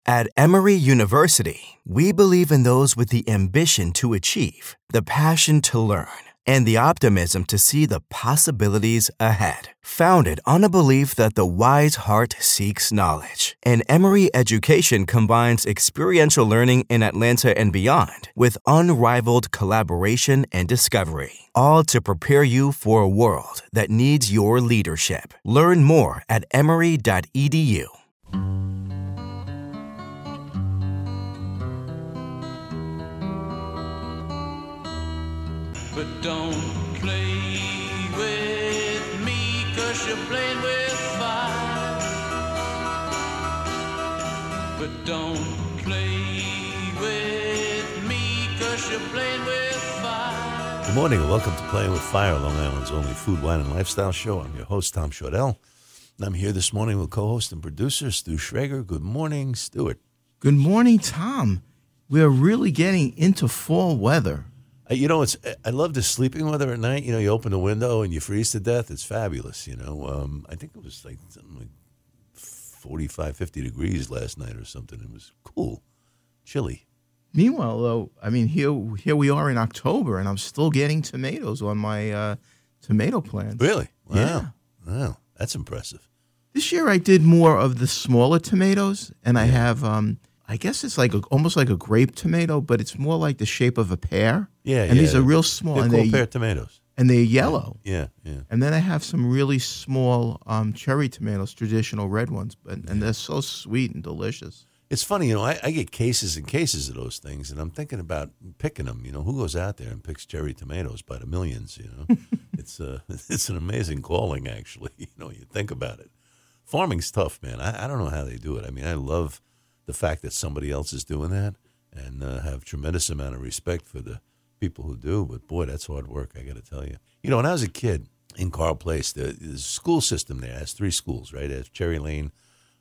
At Emory University, we believe in those with the ambition to achieve, the passion to learn, and the optimism to see the possibilities ahead. Founded on a belief that the wise heart seeks knowledge, and Emory education combines experiential learning in Atlanta and beyond with unrivaled collaboration and discovery, all to prepare you for a world that needs your leadership. Learn more at emory.edu. But don't play with me, 'cause you're playing with fire. But don't play with me, 'cause you're playing with fire. Good morning and welcome to Playing with Fire, Long Island's only food, wine, and lifestyle show. I'm your host, Tom Shortell. And I'm here this morning with co-host and producer Stu Schrager. Good morning, Stuart. Good morning, Tom. We're really getting into fall weather. I love the sleeping weather at night. You open the window and you freeze to death. It's fabulous, I think it was like something like 45, 50 degrees last night or something. It was cool, chilly. Meanwhile, though, here we are in October, and I'm still getting tomatoes on my tomato plants. Really? Wow. Yeah. Wow, that's impressive. This year I did more of the smaller tomatoes, and I have, I guess it's like almost like a grape tomato, but it's more like the shape of a pear. Yeah, and these are real small. They're and called pear tomatoes. And they're yellow. Yeah. And then I have some really small cherry tomatoes, traditional red ones, and they're so sweet and delicious. It's funny, I get cases and cases of those things, and I'm thinking about picking them. Who goes out there and picks cherry tomatoes by the millions, It's an amazing calling, actually, you think about it. Farming's tough, man. I don't know how they do it. I love the fact that somebody else is doing that and have tremendous amount of respect for the people who do. But, boy, that's hard work, I got to tell you. When I was a kid in Carl Place, the school system there has 3 schools, right? It has Cherry Lane,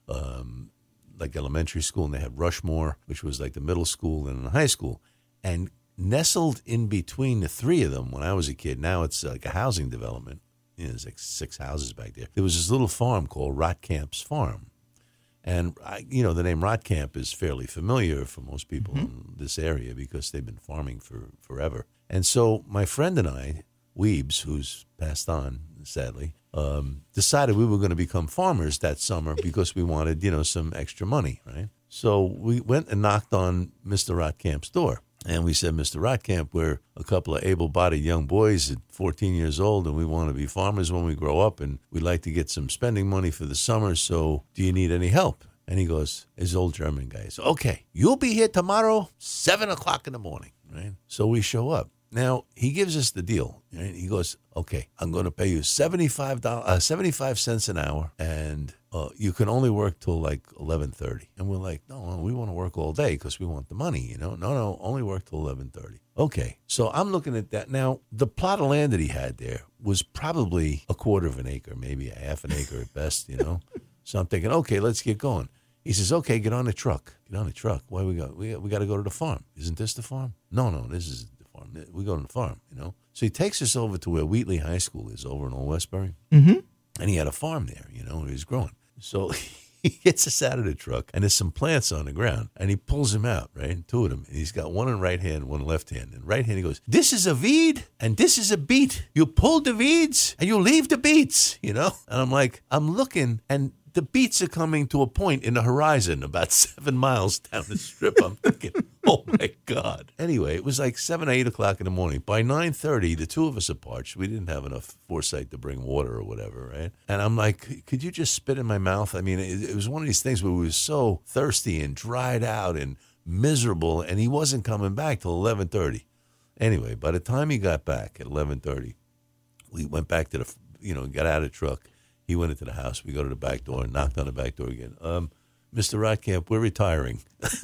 like elementary school, and they have Rushmore, which was like the middle school and the high school. And nestled in between the 3 of them when I was a kid, now it's like a housing development. There's like 6 houses back there. There was this little farm called Rotkamp's Farm. And, the name Rotkamp is fairly familiar for most people in this area because they've been farming for forever. And so my friend and I, Weebs, who's passed on, sadly, decided we were going to become farmers that summer because we wanted, some extra money, right? So we went and knocked on Mr. Rotkamp's door. And we said, Mr. Rotkamp, we're a couple of able-bodied young boys at 14 years old, and we want to be farmers when we grow up, and we'd like to get some spending money for the summer, so do you need any help? And he goes, his old German guy, says, okay, you'll be here tomorrow, 7 o'clock in the morning, right? So we show up. Now, he gives us the deal, right? He goes, okay, I'm going to pay you 75 cents an hour, and you can only work till like 11:30. And we're like, no, we want to work all day because we want the money, No, only work till 11:30. Okay, so I'm looking at that. Now, the plot of land that he had there was probably a quarter of an acre, maybe a half an acre at best, So I'm thinking, okay, let's get going. He says, okay, get on the truck. Get on the truck. Why we got to go to the farm. Isn't this the farm? No, this is the farm. We go to the farm, So he takes us over to where Wheatley High School is over in Old Westbury. Mm-hmm. And he had a farm there, where he was growing. So he gets us out of the truck, and there's some plants on the ground, and he pulls them out, right? 2 of them. And he's got one in right hand, one left hand. In right hand, he goes, this is a weed, and this is a beet. You pull the weeds, and you leave the beets, And I'm like, I'm looking, and the beets are coming to a point in the horizon about 7 miles down the strip. I'm thinking, oh, my God. Anyway, it was like 7 or 8 o'clock in the morning. By 9:30, the 2 of us are parched. We didn't have enough foresight to bring water or whatever, right? And I'm like, could you just spit in my mouth? It was one of these things where we were so thirsty and dried out and miserable, and he wasn't coming back till 11:30. Anyway, by the time he got back at 11:30, we went back to got out of the truck. He went into the house. We go to the back door and knocked on the back door again. Mr. Rotkamp, we're retiring.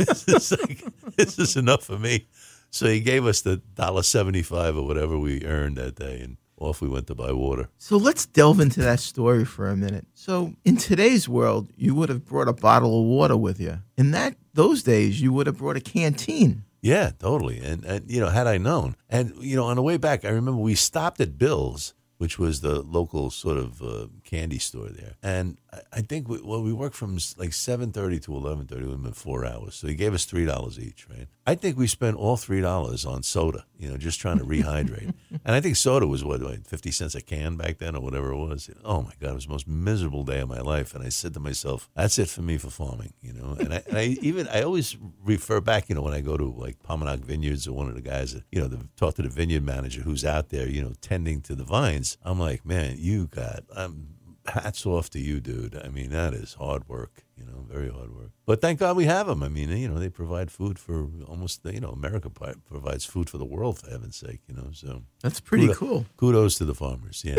This is enough for me. So he gave us the $1.75 or whatever we earned that day, and off we went to buy water. So let's delve into that story for a minute. So in today's world, you would have brought a bottle of water with you. In those days, you would have brought a canteen. Yeah, totally. And had I known. And, on the way back, I remember we stopped at Bill's, which was the local sort of candy store there. And I think we worked from like 7:30 to 11:30. It would have been 4 hours. So he gave us $3 each, right? I think we spent all $3 on soda, just trying to rehydrate. And I think soda was, 50 cents a can back then or whatever it was. Oh, my God, it was the most miserable day of my life. And I said to myself, that's it for me for farming, And I always refer back, when I go to like Pominock Vineyards or one of the guys that, talk to the vineyard manager who's out there, tending to the vines. I'm like, man, hats off to you, dude. I mean, that is hard work, very hard work. But thank God we have them. I mean, they provide food for almost, America provides food for the world, for heaven's sake, so. That's pretty cool. Kudos to the farmers, yeah.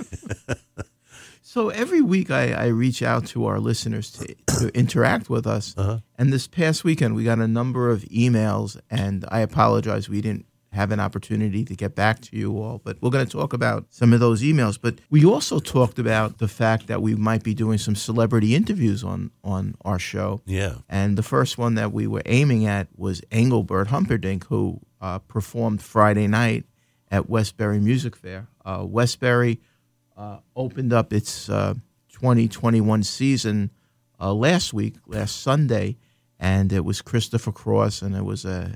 So every week I reach out to our listeners to interact with us. Uh-huh. And this past weekend we got a number of emails, and I apologize we didn't have an opportunity to get back to you all, but we're going to talk about some of those emails. But we also talked about the fact that we might be doing some celebrity interviews on our show. Yeah. And the first one that we were aiming at was Engelbert Humperdinck, who performed Friday night at Westbury Music Fair. Westbury opened up its 2021 season last Sunday, and it was Christopher Cross, and it was a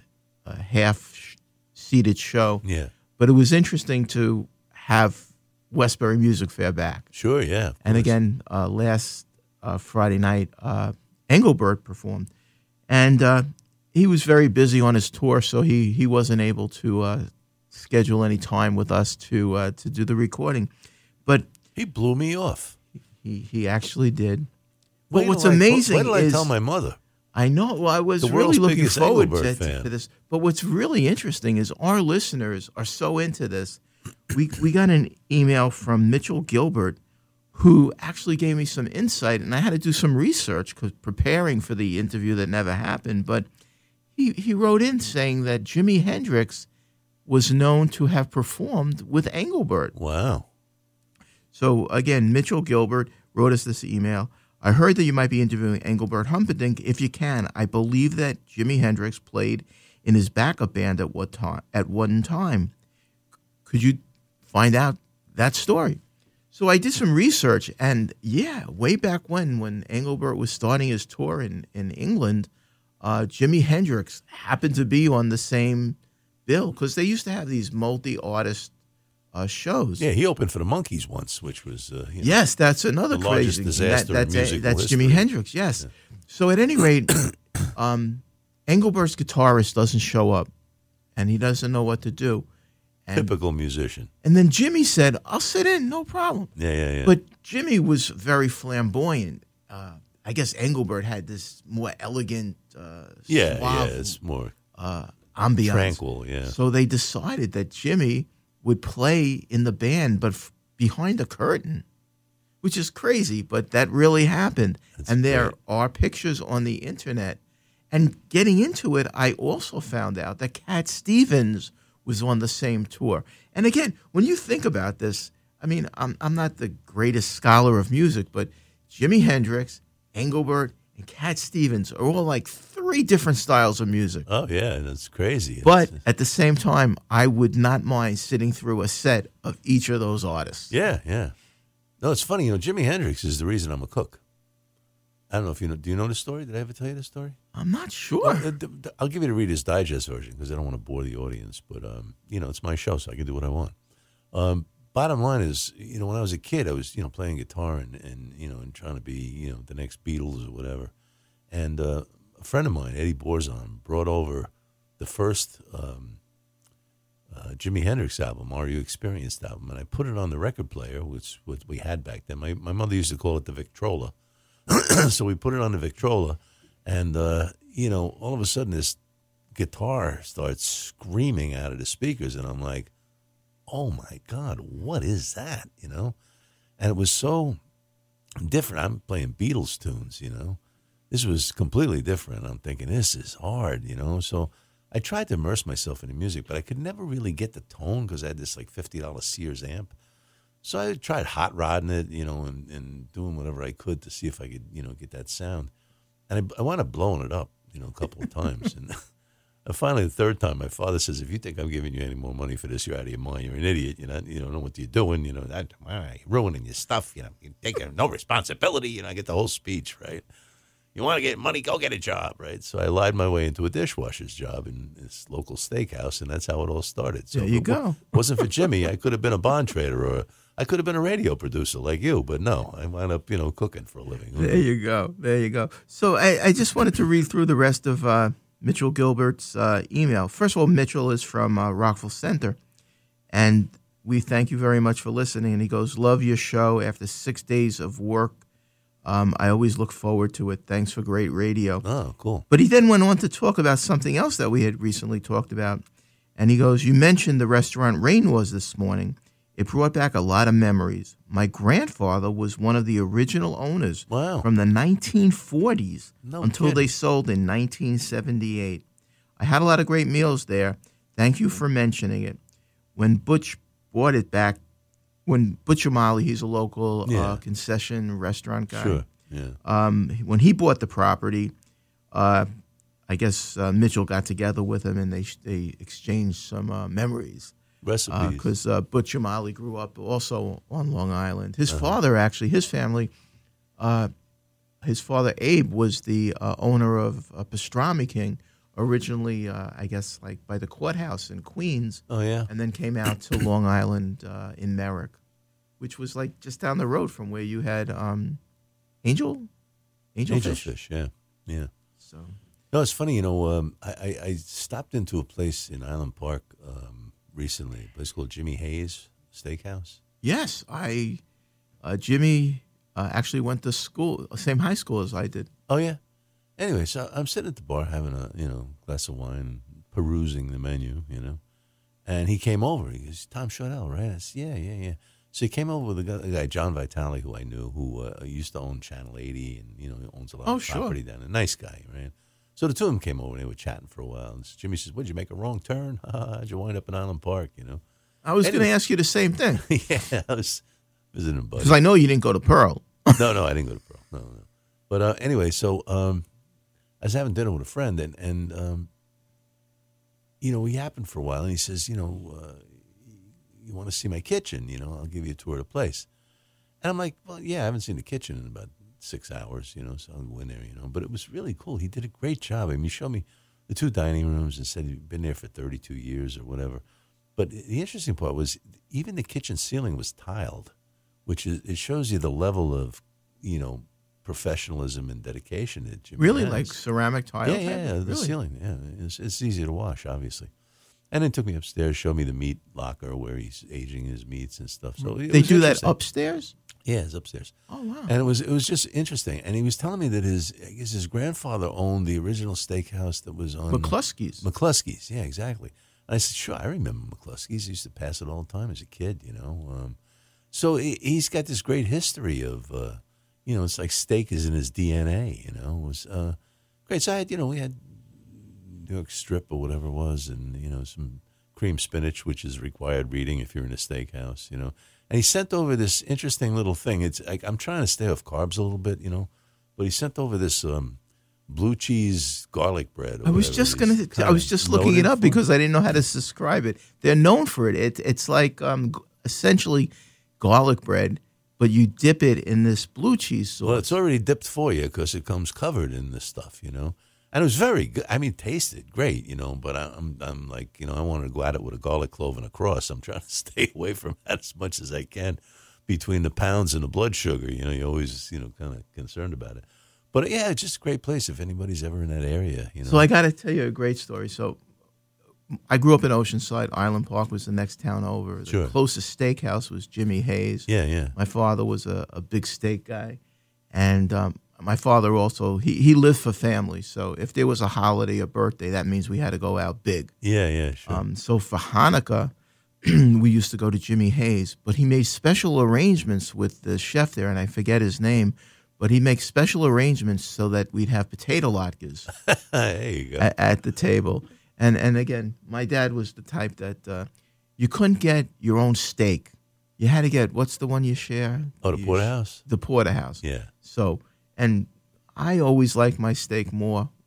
half-seated show. Yeah. But it was interesting to have Westbury Music Fair back. Sure, yeah. And again, last Friday night, Engelbert performed. And he was very busy on his tour, so he wasn't able to schedule any time with us to do the recording. But he blew me off. He actually did. But what's amazing is... Why did I tell my mother? I know. Well, I was really looking forward to this. But what's really interesting is our listeners are so into this. We got an email from Mitchell Gilbert, who actually gave me some insight, and I had to do some research because preparing for the interview that never happened. But he wrote in saying that Jimi Hendrix was known to have performed with Engelbert. Wow. So, again, Mitchell Gilbert wrote us this email. I heard that you might be interviewing Engelbert Humperdinck. If you can, I believe that Jimi Hendrix played in his backup band at one time. Could you find out that story? So I did some research, and yeah, way back when Engelbert was starting his tour in England, Jimi Hendrix happened to be on the same bill because they used to have these multi-artist shows. Yeah, he opened for the Monkees once, which was yes, that's another the crazy. Largest disaster in musical that's history. Jimi Hendrix. Yes. Yeah. So at any rate, Engelbert's guitarist doesn't show up, and he doesn't know what to do. And, typical musician. And then Jimmy said, "I'll sit in, no problem." Yeah. But Jimmy was very flamboyant. I guess Engelbert had this more elegant, suave, it's more ambiance, tranquil. Yeah. So they decided that Jimmy would play in the band, but behind a curtain, which is crazy, but that really happened. And there are pictures on the internet. And getting into it, I also found out that Cat Stevens was on the same tour. And again, when you think about this, I mean, I'm not the greatest scholar of music, but Jimi Hendrix, Engelbert, and Cat Stevens are all like three different styles of music. Oh, yeah, that's crazy. But at the same time, I would not mind sitting through a set of each of those artists. Yeah. No, it's funny. Jimi Hendrix is the reason I'm a cook. I don't know if you know. Do you know the story? Did I ever tell you the story? I'm not sure. Well, I'll give you the Reader's Digest version because I don't want to bore the audience. But, it's my show, so I can do what I want. Bottom line is, when I was a kid, I was, playing guitar and trying to be, the next Beatles or whatever. And a friend of mine, Eddie Borzon, brought over the first Jimi Hendrix album, Are You Experienced album, and I put it on the record player, which we had back then. My mother used to call it the Victrola. So we put it on the Victrola, and, all of a sudden this guitar starts screaming out of the speakers, and I'm like, oh, my God, what is that, And it was so different. I'm playing Beatles tunes, This was completely different. I'm thinking, this is hard, So I tried to immerse myself in the music, but I could never really get the tone because I had this, like, $50 Sears amp. So I tried hot rodding it, and doing whatever I could to see if I could, get that sound. And I wound up blowing it up, a couple of times. And And finally, the third time, my father says, "If you think I'm giving you any more money for this, you're out of your mind. You're an idiot. You don't know what you're doing. You're ruining your stuff. You take no responsibility. I get the whole speech, right? You want to get money, go get a job, right? So I lied my way into a dishwasher's job in this local steakhouse, and that's how it all started. So there you go. Wasn't for Jimmy, I could have been a bond trader, or I could have been a radio producer like you, but no, I wound up, cooking for a living. There you go. So I just wanted to read through the rest of Mitchell Gilbert's email. First of all, Mitchell is from Rockville Center, and we thank you very much for listening. And he goes, love your show. After 6 days of work, I always look forward to it. Thanks for great radio. Oh, cool. But he then went on to talk about something else that we had recently talked about. And he goes, you mentioned the restaurant Rain was this morning. It brought back a lot of memories. My grandfather was one of the original owners from the 1940s until they sold in 1978. I had a lot of great meals there. Thank you for mentioning it. When Butch bought it back, when Butch O'Malley, he's a local concession restaurant guy. Sure, yeah. When he bought the property, I guess Mitchell got together with him and they exchanged some memories. Recipes. Because Butch O'Malley grew up also on Long Island. His father, actually, his family, his father Abe was the owner of Pastrami King, originally, I guess, like by the courthouse in Queens. Oh, yeah. And then came out to Long Island in Merrick, which was like just down the road from where you had Angelfish. Angelfish, yeah. So, no, it's funny, I stopped into a place in Island Park recently, a place called Jimmy Hayes Steakhouse. Yes, Jimmy actually went to school, same high school as I did. Oh, yeah. Anyway, so I'm sitting at the bar having a glass of wine, perusing the menu, and he came over. He goes, Tom Chaudel, right? I said, yeah. So he came over with a guy, John Vitale, who I knew, who used to own Channel 80, and he owns a lot of property down there. Nice guy, right? So the two of them came over and they were chatting for a while. And Jimmy says, "Did you make a wrong turn? How'd you wind up in Island Park?" I was going to ask you the same thing. Yeah, I was visiting a buddy. Because I know you didn't go to Pearl. No, I didn't go to Pearl. No. But anyway, so I was having dinner with a friend, and we happened for a while, and he says, you want to see my kitchen? I'll give you a tour of the place. And I'm like, well, yeah, I haven't seen the kitchen in about 6 hours, so I'll go in there, But it was really cool. He did a great job. I mean, he showed me the 2 dining rooms and said he'd been there for 32 years or whatever. But the interesting part was even the kitchen ceiling was tiled, which it shows you the level of, professionalism and dedication that Jimmy Really, has. like ceramic tile? Yeah, the really? ceiling. Yeah, it's easy to wash, obviously. And then took me upstairs, showed me the meat locker where he's aging his meats and stuff. So they do that upstairs? Yeah, it's upstairs. Oh, wow. And it was just interesting. And he was telling me that his grandfather owned the original steakhouse that was on McCluskey's. McCluskey's, yeah, exactly. And I said, sure, I remember McCluskey's. I used to pass it all the time as a kid, So he's got this great history of, it's like steak is in his DNA, It was great. So I had, we had New York strip or whatever it was, and some cream spinach, which is required reading if you're in a steakhouse, And he sent over this interesting little thing. It's like, I'm trying to stay off carbs a little bit, but he sent over this blue cheese garlic bread. I was just looking it up because I didn't know how to describe it. They're known for it. It's like essentially garlic bread, but you dip it in this blue cheese sauce. Well, it's already dipped for you because it comes covered in this stuff, And it was very good. I mean, it tasted great, but I'm like, I wanted to go at it with a garlic clove and a cross. I'm trying to stay away from that as much as I can between the pounds and the blood sugar. You're always, kind of concerned about it. But, yeah, it's just a great place if anybody's ever in that area, So I got to tell you a great story. So I grew up in Oceanside. Island Park was the next town over. The closest steakhouse was Jimmy Hayes. Yeah. My father was a big steak guy. And my father also, he lived for family. So if there was a holiday or birthday, that means we had to go out big. Yeah, sure. So for Hanukkah, we used to go to Jimmy Hayes. But he made special arrangements with the chef there, and I forget his name. But he makes special arrangements so that we'd have potato latkes there you go. at the table. And again, my dad was the type that you couldn't get your own steak. You had to get, what's the one you share? Oh, the porterhouse? The porterhouse. Yeah. So, and I always like my steak more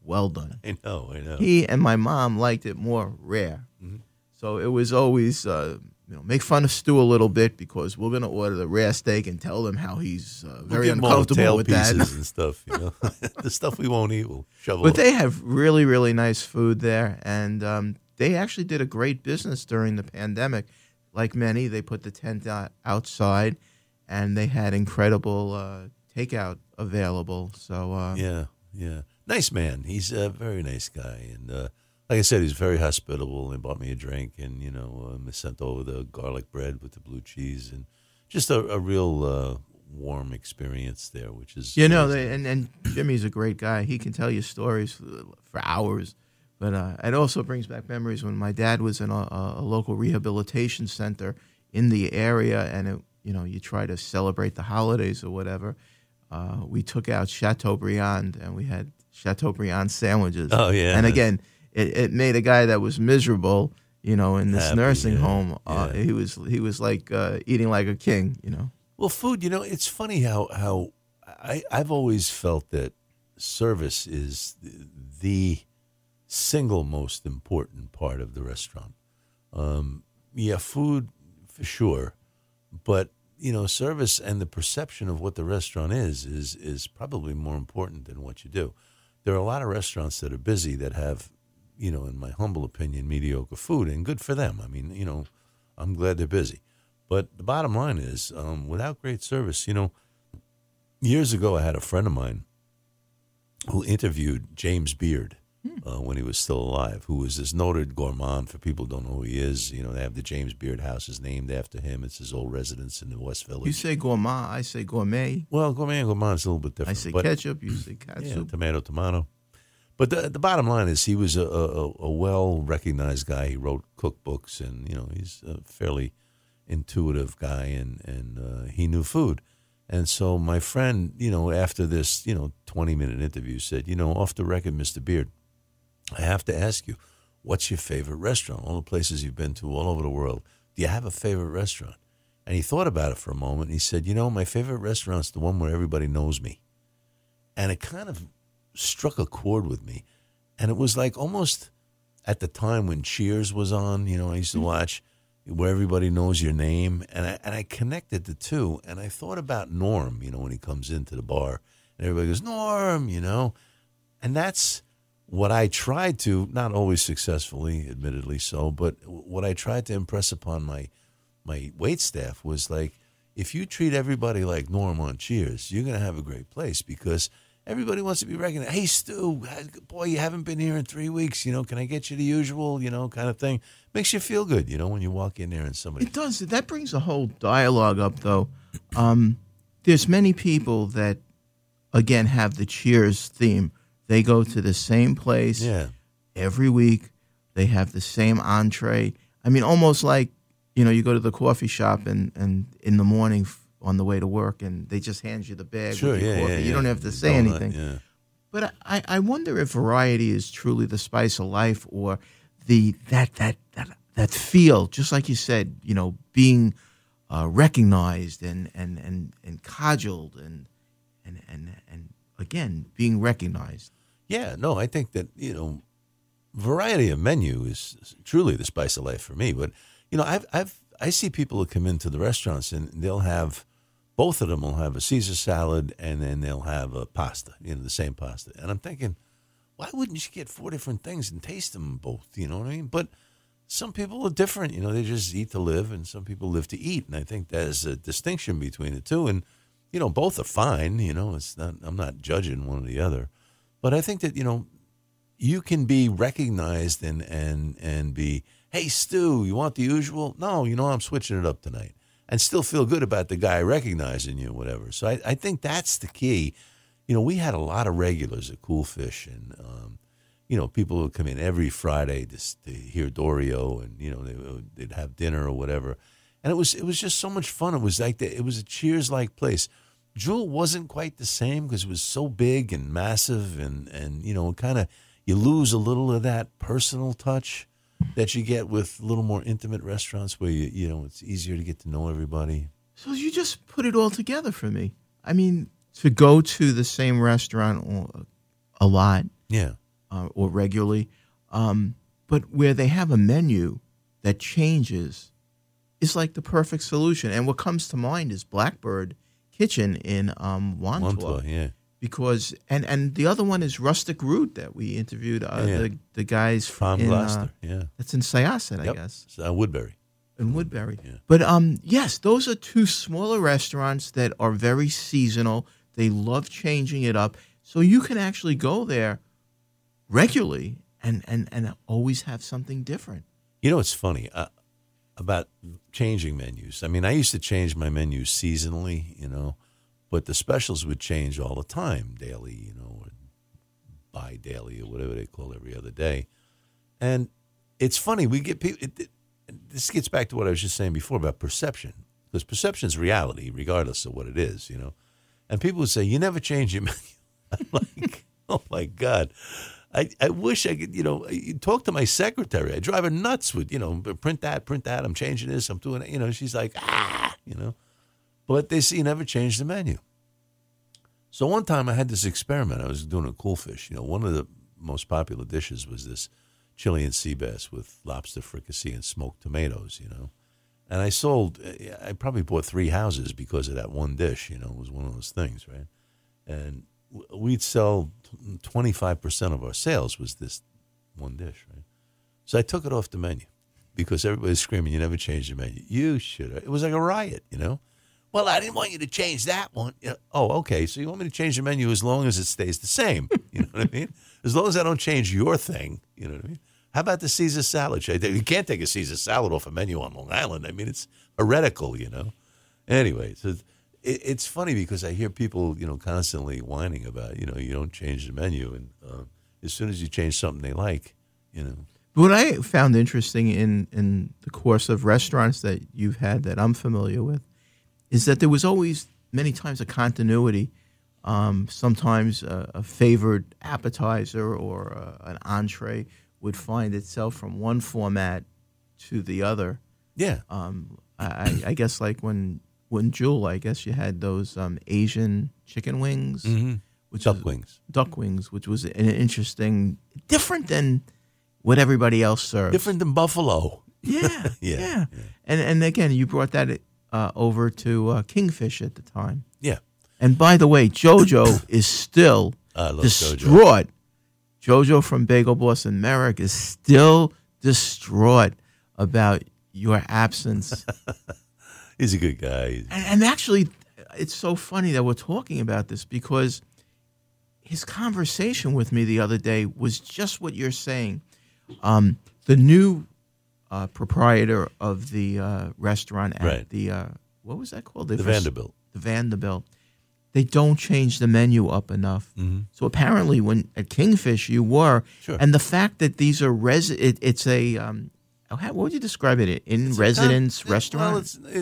well done. I know. He and my mom liked it more rare. So it was always, make fun of Stu a little bit because we're going to order the rare steak and tell him how he's very uncomfortable with that. Pieces and stuff, the stuff we won't eat, we'll shovel. But they have really, really nice food there, and they actually did a great business during the pandemic. Like many, they put the tent outside, and they had incredible takeout available. So yeah, nice man. He's a very nice guy, and like I said, he's very hospitable. And bought me a drink, and sent over the garlic bread with the blue cheese, and just a real warm experience there, which is and Jimmy's a great guy. He can tell you stories for hours. But it also brings back memories when my dad was in a local rehabilitation center in the area, and you try to celebrate the holidays or whatever. We took out Chateaubriand, and we had Chateaubriand sandwiches. Oh yeah, and again, it made a guy that was miserable, in this nursing home. Yeah. He was like eating like a king. Well, food. It's funny how I've always felt that service is the single most important part of the restaurant. Food for sure, but service and the perception of what the restaurant is probably more important than what you do. There are a lot of restaurants that are busy that have, in my humble opinion, mediocre food, and good for them. I mean, I'm glad they're busy. But the bottom line is, without great service, years ago I had a friend of mine who interviewed James Beard when he was still alive, who was this noted gourmand. For people who don't know who he is, they have the James Beard House is named after him. It's his old residence in the West Village. You say gourmand, I say gourmet. Well, gourmet and gourmand is a little bit different. I say ketchup, you say catsup. Yeah, tomato. But the bottom line is he was a well-recognized guy. He wrote cookbooks, and, he's a fairly intuitive guy, and he knew food. And so my friend, after this, 20-minute interview said, off the record, Mr. Beard, I have to ask you, what's your favorite restaurant? All the places you've been to all over the world. Do you have a favorite restaurant? And he thought about it for a moment. And he said, my favorite restaurant's the one where everybody knows me. And it kind of struck a chord with me. And it was like almost at the time when Cheers was on, I used to watch where everybody knows your name. And I connected the two. And I thought about Norm, when he comes into the bar. And everybody goes, Norm, And that's what I tried to, not always successfully, admittedly so, but what I tried to impress upon my wait staff was like, if you treat everybody like Norm on Cheers, you're going to have a great place because everybody wants to be recognized. Hey, Stu, boy, you haven't been here in 3 weeks. Can I get you the usual, kind of thing. Makes you feel good, when you walk in there and somebody. It does. That brings a whole dialogue up, though. There's many people that, again, have the Cheers theme. They go to the same place every week. They have the same entree. I mean, almost like, you go to the coffee shop and in the morning on the way to work, and they just hand you the bag with your coffee. You don't have to say anything. Yeah. But I wonder if variety is truly the spice of life, or that feel, just like you said, being recognized and cajoled and again being recognized. Yeah, no, I think that, variety of menu is truly the spice of life for me. But, I see people who come into the restaurants and they'll have, both of them will have a Caesar salad and then they'll have a pasta, the same pasta. And I'm thinking, why wouldn't you get 4 different things and taste them both? You know what I mean? But some people are different. They just eat to live, and some people live to eat. And I think there's a distinction between the two. And, both are fine. It's not, I'm not judging one or the other. But I think that, you can be recognized and be, hey, Stu, you want the usual? No, I'm switching it up tonight. And still feel good about the guy recognizing you, whatever. So I think that's the key. We had a lot of regulars at Cool Fish, and, people would come in every Friday to hear Dorio, and, they'd have dinner or whatever. And it was just so much fun. It was like it was a Cheers-like place. Jewel wasn't quite the same because it was so big and massive, and kind of you lose a little of that personal touch that you get with a little more intimate restaurants where it's easier to get to know everybody. So you just put it all together for me. I mean, to go to the same restaurant a lot, yeah, or regularly. But where they have a menu that changes is like the perfect solution. And what comes to mind is Blackbird Kitchen in Wantua. Wantua, yeah. Because and the other one is Rustic Root that we interviewed the guys From in Gloucester, yeah. That's in Syosset, I Yep. guess. It's, Woodbury. In Woodbury. Yeah. But yes, those are two smaller restaurants that are very seasonal. They love changing it up. So you can actually go there regularly and always have something different. You know, it's funny about changing menus. I mean, I used to change my menus seasonally, but the specials would change all the time, daily, or bi-daily or whatever they call every other day. And it's funny, we get people, this gets back to what I was just saying before about perception, because perception is reality, regardless of what it is, And people would say, you never change your menu. I'm like, oh, my God. I wish I could, talk to my secretary. I drive her nuts with, print that. I'm changing this. I'm doing it. She's like, But they say you never change the menu. So one time I had this experiment. I was doing a Cool Fish. One of the most popular dishes was this Chilean sea bass with lobster fricassee and smoked tomatoes, And I probably bought 3 houses because of that one dish, It was one of those things, right? And we'd sell 25% of our sales was this one dish, right? So I took it off the menu because everybody's screaming, you never change the menu. You should. It was like a riot, Well, I didn't want you to change that one. Oh, okay. So you want me to change the menu as long as it stays the same. You know what I mean? As long as I don't change your thing. You know what I mean? How about the Caesar salad? You can't take a Caesar salad off a menu on Long Island. I mean, it's heretical, Anyway, so it's funny because I hear people, constantly whining about, you don't change the menu. And as soon as you change something they like, What I found interesting in the course of restaurants that you've had that I'm familiar with is that there was always many times a continuity. Sometimes a favored appetizer or an entree would find itself from one format to the other. Yeah. I guess like when Jewel, I guess you had those Asian chicken wings, which duck wings, which was an interesting, different than what everybody else serves. Different than buffalo. Yeah, Yeah, yeah. yeah. And again, you brought that over to Kingfish at the time. Yeah. And by the way, JoJo is still I love distraught. JoJo from Bagel Boss and Merrick is still distraught about your absence. He's a good guy. And actually, it's so funny that we're talking about this because his conversation with me the other day was just what you're saying. The new proprietor of the restaurant at Right. the what was that called? The Vanderbilt. The Vanderbilt. They don't change the menu up enough. Mm-hmm. So apparently, when at Kingfish you were, Sure. and the fact that these are it's a what would you describe it? In residence restaurant? Well,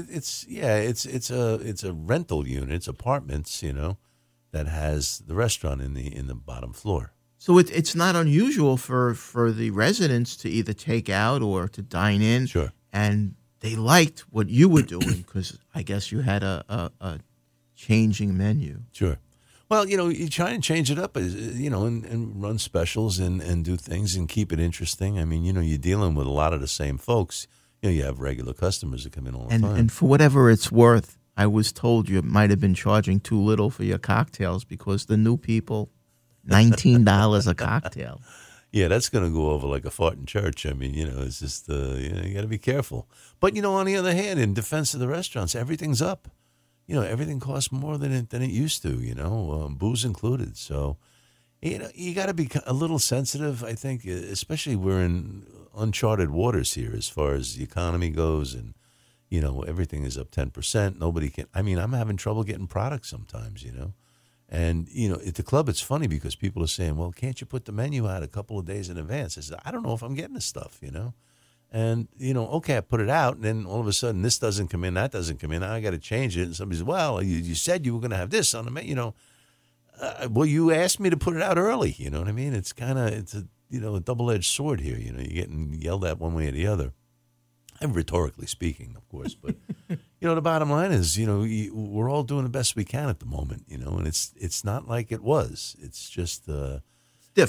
it's a rental unit. It's apartments, that has the restaurant in the bottom floor. So it's not unusual for the residents to either take out or to dine in. Sure. And they liked what you were doing because I guess you had a changing menu. Sure. Well, you try and change it up, and run specials and do things and keep it interesting. I mean, you're dealing with a lot of the same folks. You have regular customers that come in all the time. And for whatever it's worth, I was told you might have been charging too little for your cocktails because the new people, $19 a cocktail. Yeah, that's going to go over like a fart in church. I mean, it's just, you got to be careful. But, on the other hand, in defense of the restaurants, everything's up. Everything costs more than it used to, booze included. So, you got to be a little sensitive, I think, especially we're in uncharted waters here as far as the economy goes and, everything is up 10%. Nobody can, I'm having trouble getting products sometimes, And, at the club, it's funny because people are saying, well, can't you put the menu out a couple of days in advance? I said, I don't know if I'm getting the stuff, And, okay, I put it out, and then all of a sudden this doesn't come in, that doesn't come in. Now I got to change it. And somebody says, well, you said you were going to have this on the menu, well, you asked me to put it out early. You know what I mean? It's a double-edged sword here. You're getting yelled at one way or the other. And rhetorically speaking, of course. But, the bottom line is, we're all doing the best we can at the moment, and it's not like it was. It's just, Different.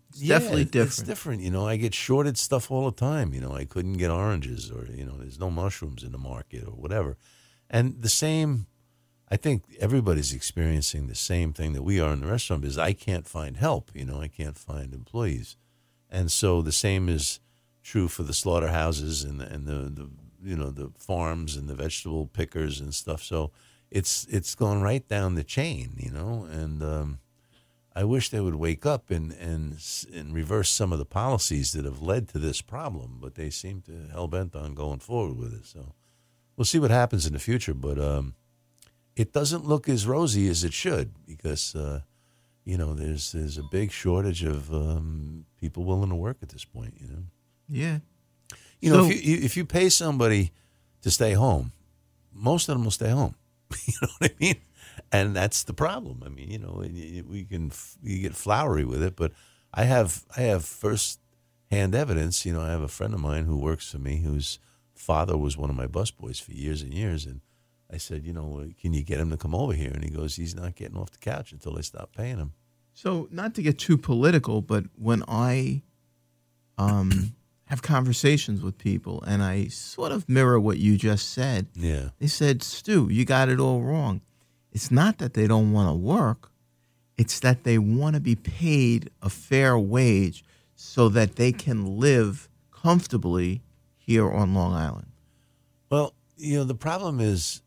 It's definitely different. It's different. I get shorted stuff all the time. I couldn't get oranges, or there's no mushrooms in the market or whatever. And the same, I think everybody's experiencing the same thing that we are in the restaurant business. I can't find help. I can't find employees, and so the same is true for the slaughterhouses and the farms and the vegetable pickers and stuff. So it's going right down the chain, and I wish they would wake up and reverse some of the policies that have led to this problem, but they seem to hell-bent on going forward with it. So we'll see what happens in the future, but it doesn't look as rosy as it should, because there's a big shortage of people willing to work at this point. Yeah. If you pay somebody to stay home, most of them will stay home. You know what I mean? And that's the problem. I mean, you get flowery with it, but I have first-hand evidence. I have a friend of mine who works for me, whose father was one of my busboys for years and years, and I said, can you get him to come over here? And he goes, he's not getting off the couch until they stop paying him. So, not to get too political, but when I have conversations with people, and I sort of mirror what you just said, yeah, they said, Stu, you got it all wrong. It's not that they don't want to work. It's that they want to be paid a fair wage so that they can live comfortably here on Long Island. Well, the problem is,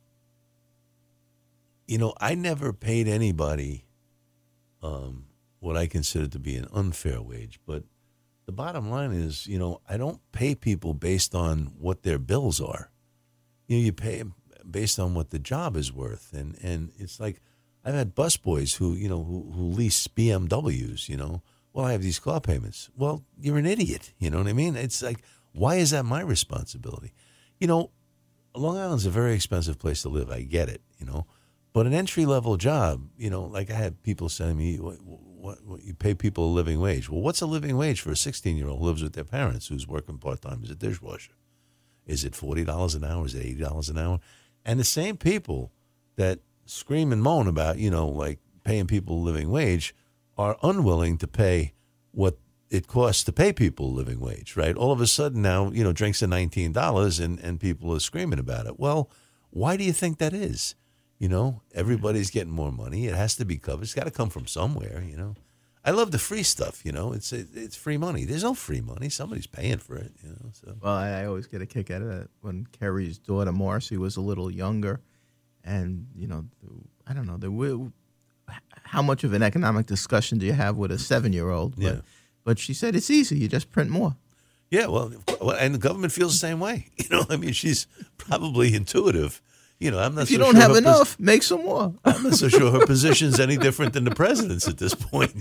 I never paid anybody what I consider to be an unfair wage. But the bottom line is, I don't pay people based on what their bills are. You pay them based on what the job is worth. And it's like, I've had busboys who lease BMWs, Well, I have these car payments. Well, you're an idiot. You know what I mean? It's like, why is that my responsibility? Long Island's a very expensive place to live. I get it, But an entry-level job, like I had people saying to me, what you pay people a living wage. Well, what's a living wage for a 16-year-old who lives with their parents, who's working part-time as a dishwasher? Is it $40 an hour? Is it $80 an hour? And the same people that scream and moan about, like paying people a living wage are unwilling to pay what it costs to pay people a living wage, right? All of a sudden now, drinks are $19 and people are screaming about it. Well, why do you think that is? Everybody's getting more money. It has to be covered. It's got to come from somewhere, I love the free stuff, It's free money. There's no free money. Somebody's paying for it, So. Well, I always get a kick out of that when Kerry's daughter, Marcy, was a little younger. And, I don't know, how much of an economic discussion do you have with a 7-year-old? Yeah. But she said it's easy. You just print more. Yeah, well, and the government feels the same way. She's probably intuitive. I'm not. If you so don't sure have enough, make some more. I'm not so sure her position's any different than the president's at this point.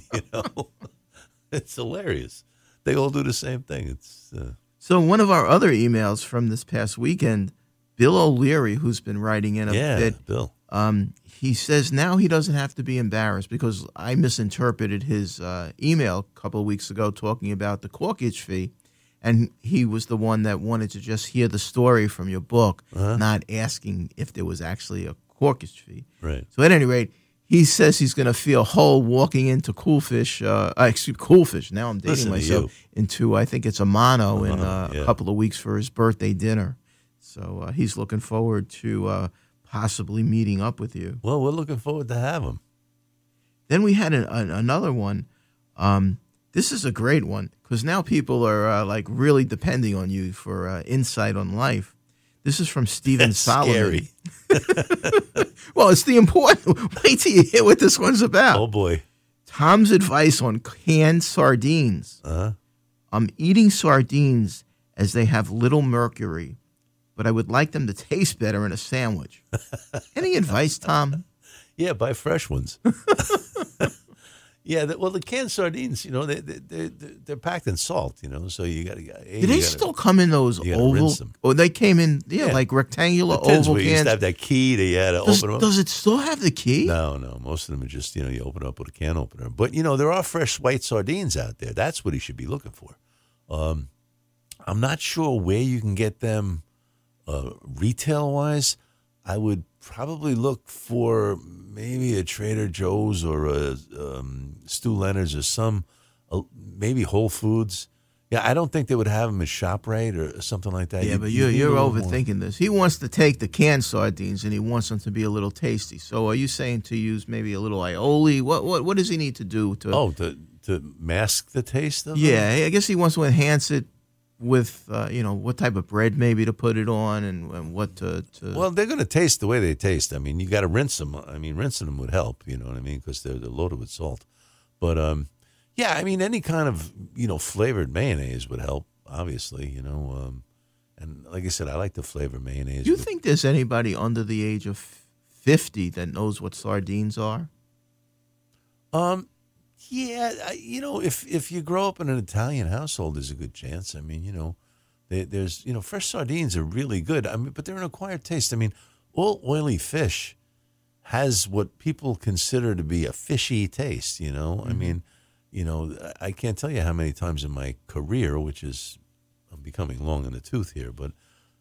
It's hilarious. They all do the same thing. It's So one of our other emails from this past weekend, Bill O'Leary, who's been writing in a bit, Bill. He says now he doesn't have to be embarrassed because I misinterpreted his email a couple of weeks ago talking about the corkage fee. And he was the one that wanted to just hear the story from your book, not asking if there was actually a corkage fee. Right. So at any rate, he says he's going to feel whole walking into Coolfish. Coolfish. Now I'm dating myself into, I think it's Amano in a couple of weeks for his birthday dinner. So he's looking forward to possibly meeting up with you. Well, we're looking forward to have him. Then we had another one. This is a great one because now people are really depending on you for insight on life. This is from Stephen Solomon. Scary. Well, it's the important. Wait till you hear what this one's about. Oh boy. Tom's advice on canned sardines. I'm eating sardines as they have little mercury, but I would like them to taste better in a sandwich. Any advice, Tom? Yeah, buy fresh ones. Yeah, the canned sardines, they're packed in salt, so you got to. Do they still come in those oval? Or they came in, like rectangular the tins oval where cans. You used to have that key that you had to open them up. Does it still have the key? No. Most of them are just, you open up with a can opener. But, there are fresh white sardines out there. That's what he should be looking for. I'm not sure where you can get them retail-wise. I would probably look for maybe a Trader Joe's or a Stu Leonard's or some maybe Whole Foods. Yeah, I don't think they would have them at ShopRite or something like that. Yeah, but you're overthinking this. He wants to take the canned sardines and he wants them to be a little tasty. So are you saying to use maybe a little aioli? What does he need to do to? To mask the taste of them? Yeah, I guess he wants to enhance it with what type of bread maybe to put it on and what to. Well, they're going to taste the way they taste. I mean, you got to rinse them. I mean, rinsing them would help. You know what I mean? Because they're loaded with salt. But yeah, I mean, any kind of flavored mayonnaise would help. Obviously, and like I said, I like the flavored mayonnaise. Do you think there's anybody under the age of 50 that knows what sardines are? Yeah, if you grow up in an Italian household, there's a good chance. I mean, there's fresh sardines are really good. I mean, but they're an acquired taste. I mean, all oily fish has what people consider to be a fishy taste. Mm-hmm. I mean, I can't tell you how many times in my career, which is I'm becoming long in the tooth here, but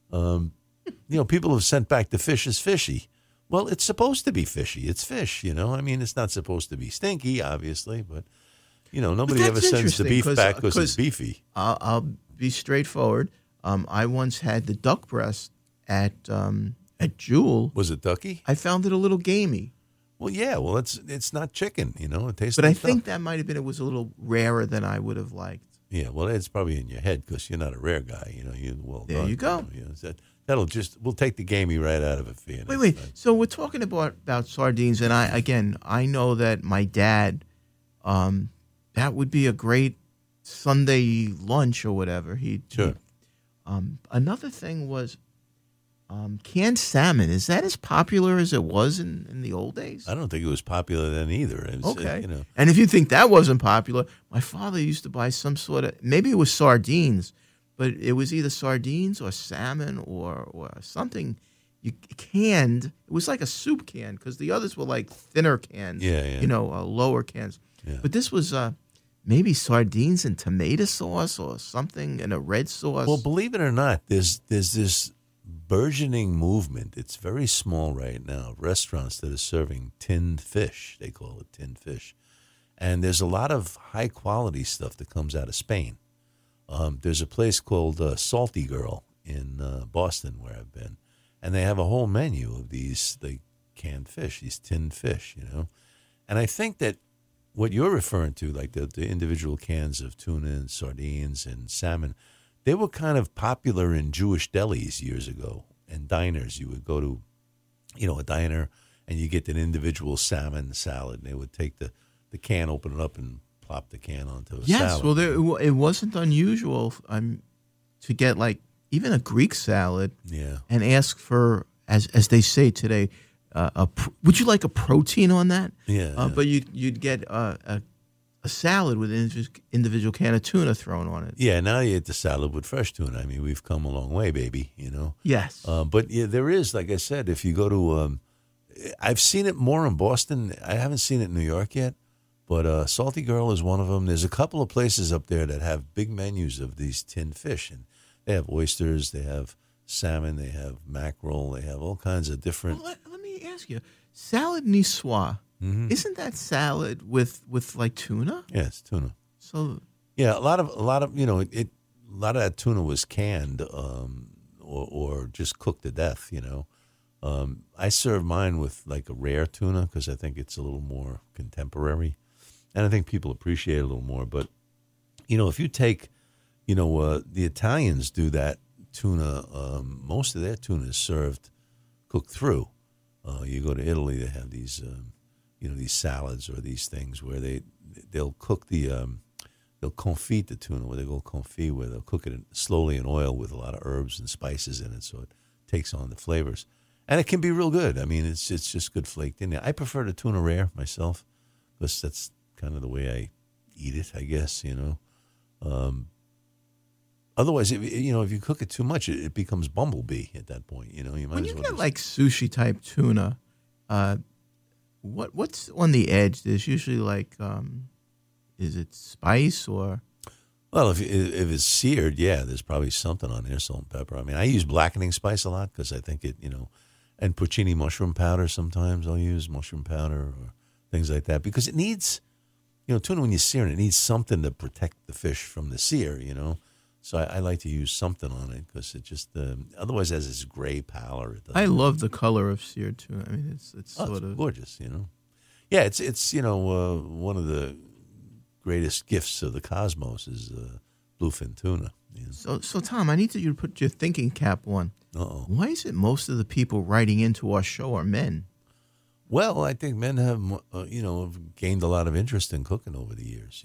people have sent back the fish as fishy. Well, it's supposed to be fishy. It's fish, I mean, it's not supposed to be stinky, obviously, but, nobody ever sends the beef back because it's beefy. I'll be straightforward. I once had the duck breast at Jewel. Was it ducky? I found it a little gamey. Well, yeah. Well, it's not chicken, it tastes but like I think duck. that might have been, it was a little rarer than I would have liked. Yeah, well, it's probably in your head because you're not a rare guy, There you go. We'll take the gamey right out of it for you. Wait. So we're talking about sardines, and I know that my dad, that would be a great Sunday lunch or whatever. Sure. Another thing was canned salmon. Is that as popular as it was in the old days? I don't think it was popular then either. It was, okay. And if you think that wasn't popular, my father used to buy some sort of, maybe it was sardines, but it was either sardines or salmon or something canned. It was like a soup can because the others were like thinner cans, lower cans. Yeah. But this was maybe sardines and tomato sauce or something and a red sauce. Well, believe it or not, there's this burgeoning movement. It's very small right now. Restaurants that are serving tinned fish, they call it tinned fish. And there's a lot of high-quality stuff that comes out of Spain. There's a place called Salty Girl in Boston where I've been, and they have a whole menu of these canned fish, these tinned fish, And I think that what you're referring to, like the individual cans of tuna and sardines and salmon, they were kind of popular in Jewish delis years ago and diners. You would go to, a diner, and you get an individual salmon salad, and they would take the can, open it up, and plop the can onto a salad. Yes, well, it wasn't unusual to get like even a Greek salad, and ask for, as they say today, would you like a protein on that? Yeah. But you'd get a salad with an individual can of tuna thrown on it. Yeah, now you get the salad with fresh tuna. I mean, we've come a long way, baby. Yes. But yeah, there is, like I said, if you go to, I've seen it more in Boston. I haven't seen it in New York yet. But Salty Girl is one of them. There's a couple of places up there that have big menus of these tinned fish. And they have oysters, they have salmon, they have mackerel, they have all kinds of different. Well, let me ask you, salad niçoise, isn't that salad with like tuna? Yes, tuna. So yeah, a lot of a lot of that tuna was canned or just cooked to death. I serve mine with like a rare tuna because I think it's a little more contemporary. And I think people appreciate it a little more. But, if you take, the Italians do that tuna, most of their tuna is served cooked through. You go to Italy, they have these, these salads or these things where they'll cook they'll confit the tuna, where they go confit, where they'll cook it slowly in oil with a lot of herbs and spices in it so it takes on the flavors. And it can be real good. I mean, it's just good flaked in there. I prefer the tuna rare myself because that's kind of the way I eat it, I guess, Otherwise, if you cook it too much, it becomes bumblebee at that point. You might when as you well get like sushi type tuna, what's on the edge? There's usually like, is it spice or? Well, if it's seared, yeah, there's probably something on there, salt and pepper. I mean, I use blackening spice a lot because I think it, and porcini mushroom powder sometimes I'll use mushroom powder or things like that because it needs, tuna when you sear it needs something to protect the fish from the sear, So I like to use something on it because it just otherwise it has this gray pallor. I love the color of seared tuna. I mean, it's sort of gorgeous, Yeah, it's one of the greatest gifts of the cosmos is bluefin tuna. So Tom, I need you to put your thinking cap on. Uh-oh. Why is it most of the people writing into our show are men? Well, I think men have, have gained a lot of interest in cooking over the years,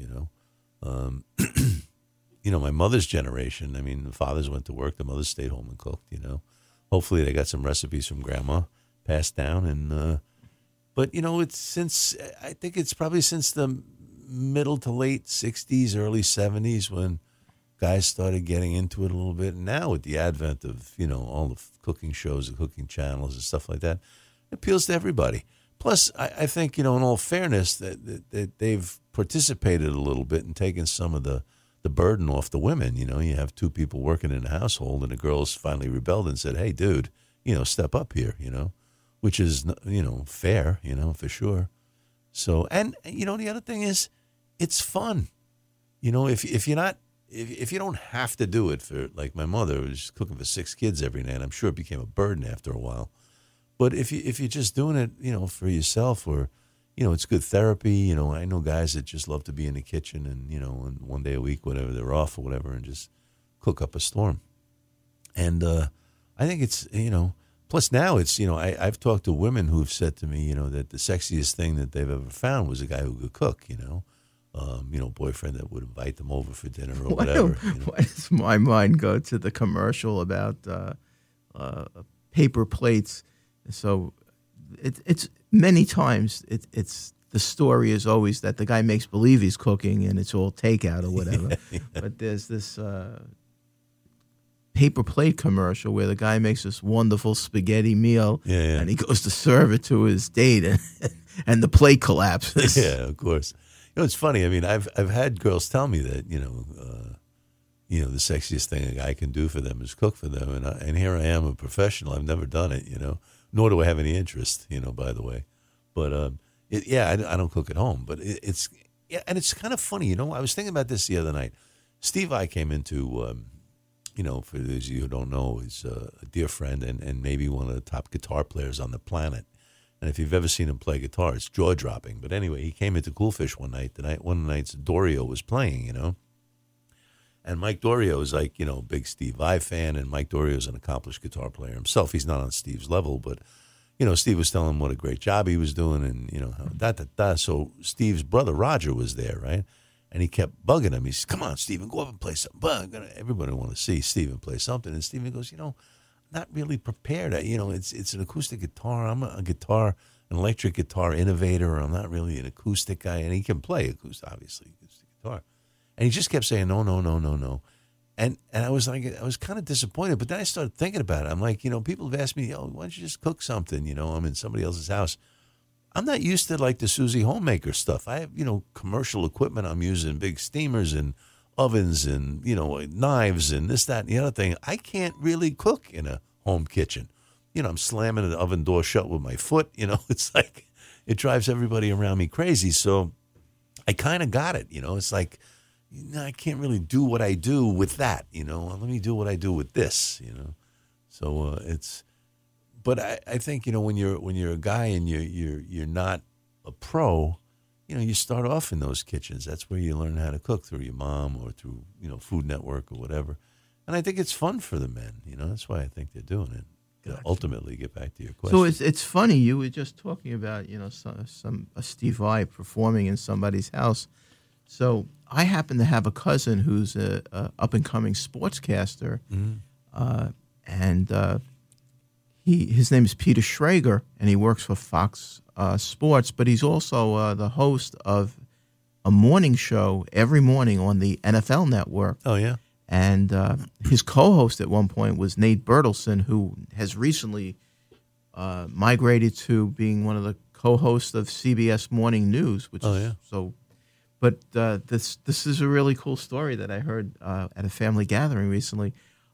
my mother's generation, I mean, the fathers went to work, the mothers stayed home and cooked, Hopefully they got some recipes from grandma passed down. And but, I think it's probably since the middle to late 60s, early 70s when guys started getting into it a little bit. And now with the advent of, all the cooking shows, the cooking channels and stuff like that, it appeals to everybody. Plus, I think, in all fairness, that they've participated a little bit and taken some of the burden off the women. You have two people working in a household and the girls finally rebelled and said, hey, dude, step up here, which is, fair, for sure. So, and, the other thing is it's fun. If you're not, if you don't have to do it for, like my mother was cooking for 6 kids every night, I'm sure it became a burden after a while. But if you're just doing it, for yourself or, it's good therapy. I know guys that just love to be in the kitchen and, and one day a week, whatever they're off or whatever, and just cook up a storm. And I think it's, plus now it's, I've talked to women who've said to me, that the sexiest thing that they've ever found was a guy who could cook, boyfriend that would invite them over for dinner or whatever. Why does my mind go to the commercial about paper plates? So it's many times it's the story is always that the guy makes believe he's cooking and it's all takeout or whatever. Yeah. But there's this paper plate commercial where the guy makes this wonderful spaghetti meal and he goes to serve it to his date and the plate collapses. Yeah, of course. It's funny. I mean, I've had girls tell me that the sexiest thing a guy can do for them is cook for them, and here I am, a professional. I've never done it, nor do I have any interest, by the way. But I don't cook at home. But it's kind of funny, I was thinking about this the other night. Steve I came into, for those of you who don't know, is a dear friend and maybe one of the top guitar players on the planet. And if you've ever seen him play guitar, it's jaw-dropping. But anyway, he came into Coolfish one night. One of the nights Dorio was playing, And Mike Dorio is like, big Steve Vai fan, and Mike Dorio is an accomplished guitar player himself. He's not on Steve's level, but, Steve was telling him what a great job he was doing and, So Steve's brother, Roger, was there, right? And he kept bugging him. He says, come on, Steven, go up and play something. Everybody want to see Steven play something. And Steven goes, not really prepared. It's an acoustic guitar. I'm an electric guitar innovator. I'm not really an acoustic guy. And he can play acoustic guitar. And he just kept saying, no. And I was like, I was kind of disappointed. But then I started thinking about it. I'm like, people have asked me, why don't you just cook something? I'm in somebody else's house. I'm not used to like the Susie Homemaker stuff. I have, commercial equipment I'm using, big steamers and ovens and, knives and this, that, and the other thing. I can't really cook in a home kitchen. I'm slamming the oven door shut with my foot. It's like it drives everybody around me crazy. So I kind of got it. It's like, I can't really do what I do with that. Let me do what I do with this. So but I think when you're a guy and you're not a pro, you start off in those kitchens. That's where you learn how to cook through your mom or through, Food Network or whatever. And I think it's fun for the men. That's why I think they're doing it. Ultimately, get back to your question. So it's funny. You were just talking about, a Steve Vai performing in somebody's house. So I happen to have a cousin who's a up-and-coming sportscaster. Mm-hmm. And his name is Peter Schrager, and he works for Fox Sports, but he's also the host of a morning show every morning on the NFL Network. Oh, yeah. And his co-host at one point was Nate Bertelsen, who has recently migrated to being one of the co-hosts of CBS Morning News. Which is so. But this is a really cool story that I heard at a family gathering recently.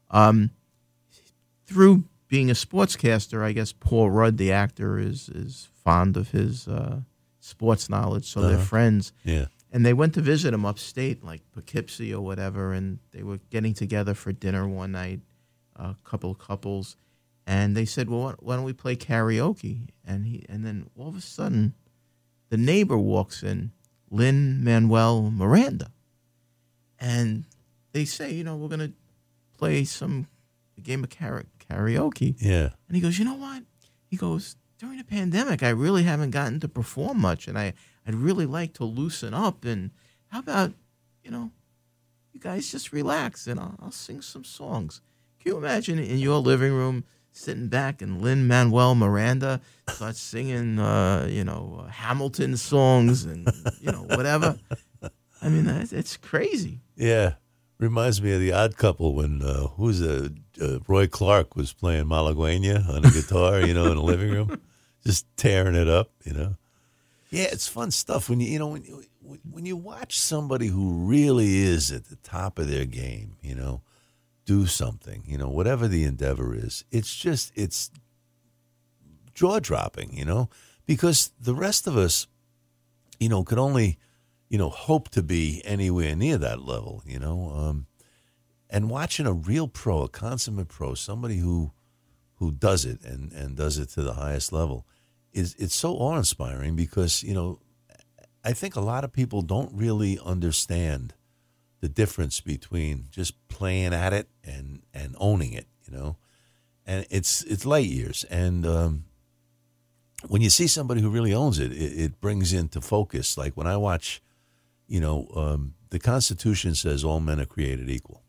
Through being a sportscaster, I guess Paul Rudd, the actor, is fond of his sports knowledge, so they're friends. Yeah. And they went to visit him upstate, like Poughkeepsie or whatever, and they were getting together for dinner one night, a couple of couples, and they said, well, why don't we play karaoke? And then all of a sudden, the neighbor walks in, Lin-Manuel Miranda, and they say, we're going to play a game of karaoke. Yeah. And he goes, you know what? He goes, during the pandemic, I really haven't gotten to perform much, and I'd really like to loosen up. And how about, you guys just relax, and I'll sing some songs. Can you imagine in your living room sitting back and Lin-Manuel Miranda starts singing, Hamilton songs and, whatever? I mean, it's crazy. Yeah. Reminds me of The Odd Couple when Roy Clark was playing Malagueña on a guitar, in the living room, just tearing it up, Yeah, it's fun stuff when when you watch somebody who really is at the top of their game, do something, whatever the endeavor is. It's jaw dropping, because the rest of us, could only hope to be anywhere near that level, and watching a real pro, a consummate pro, somebody who does it and does it to the highest level, it's so awe-inspiring because, I think a lot of people don't really understand the difference between just playing at it and owning it, and it's light years. And when you see somebody who really owns it, it brings into focus. Like when I watch, the Constitution says all men are created equal.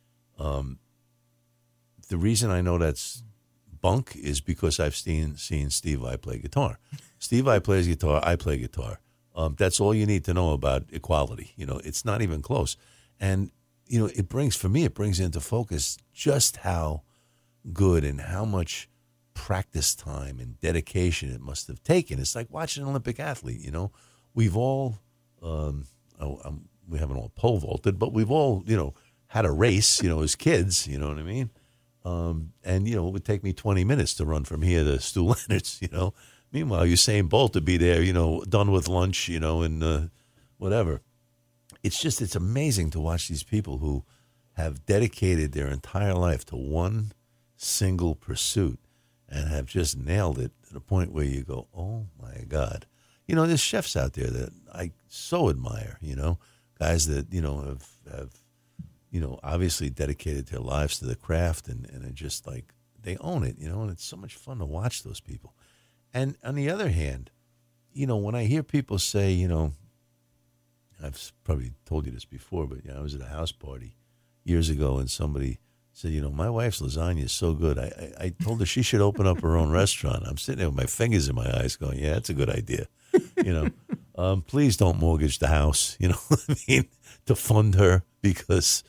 The reason I know that's bunk is because I've seen Steve Vai play guitar. Steve Vai plays guitar, I play guitar. That's all you need to know about equality. It's not even close. And, it brings into focus just how good and how much practice time and dedication it must have taken. It's like watching an Olympic athlete, We've all, we haven't all pole vaulted, but we've all, had a race, as kids, you know what I mean? And, it would take me 20 minutes to run from here to Stu Leonard's, Meanwhile, Usain Bolt to be there, done with lunch, and whatever. It's amazing to watch these people who have dedicated their entire life to one single pursuit and have just nailed it to the point where you go, oh, my God. There's chefs out there that I so admire, guys that, have obviously dedicated their lives to the craft and are just like, they own it, and it's so much fun to watch those people. And on the other hand, when I hear people say, I've probably told you this before, but I was at a house party years ago and somebody said, my wife's lasagna is so good. I told her she should open up her own restaurant. I'm sitting there with my fingers in my eyes going, yeah, that's a good idea. Please don't mortgage the house, to fund her because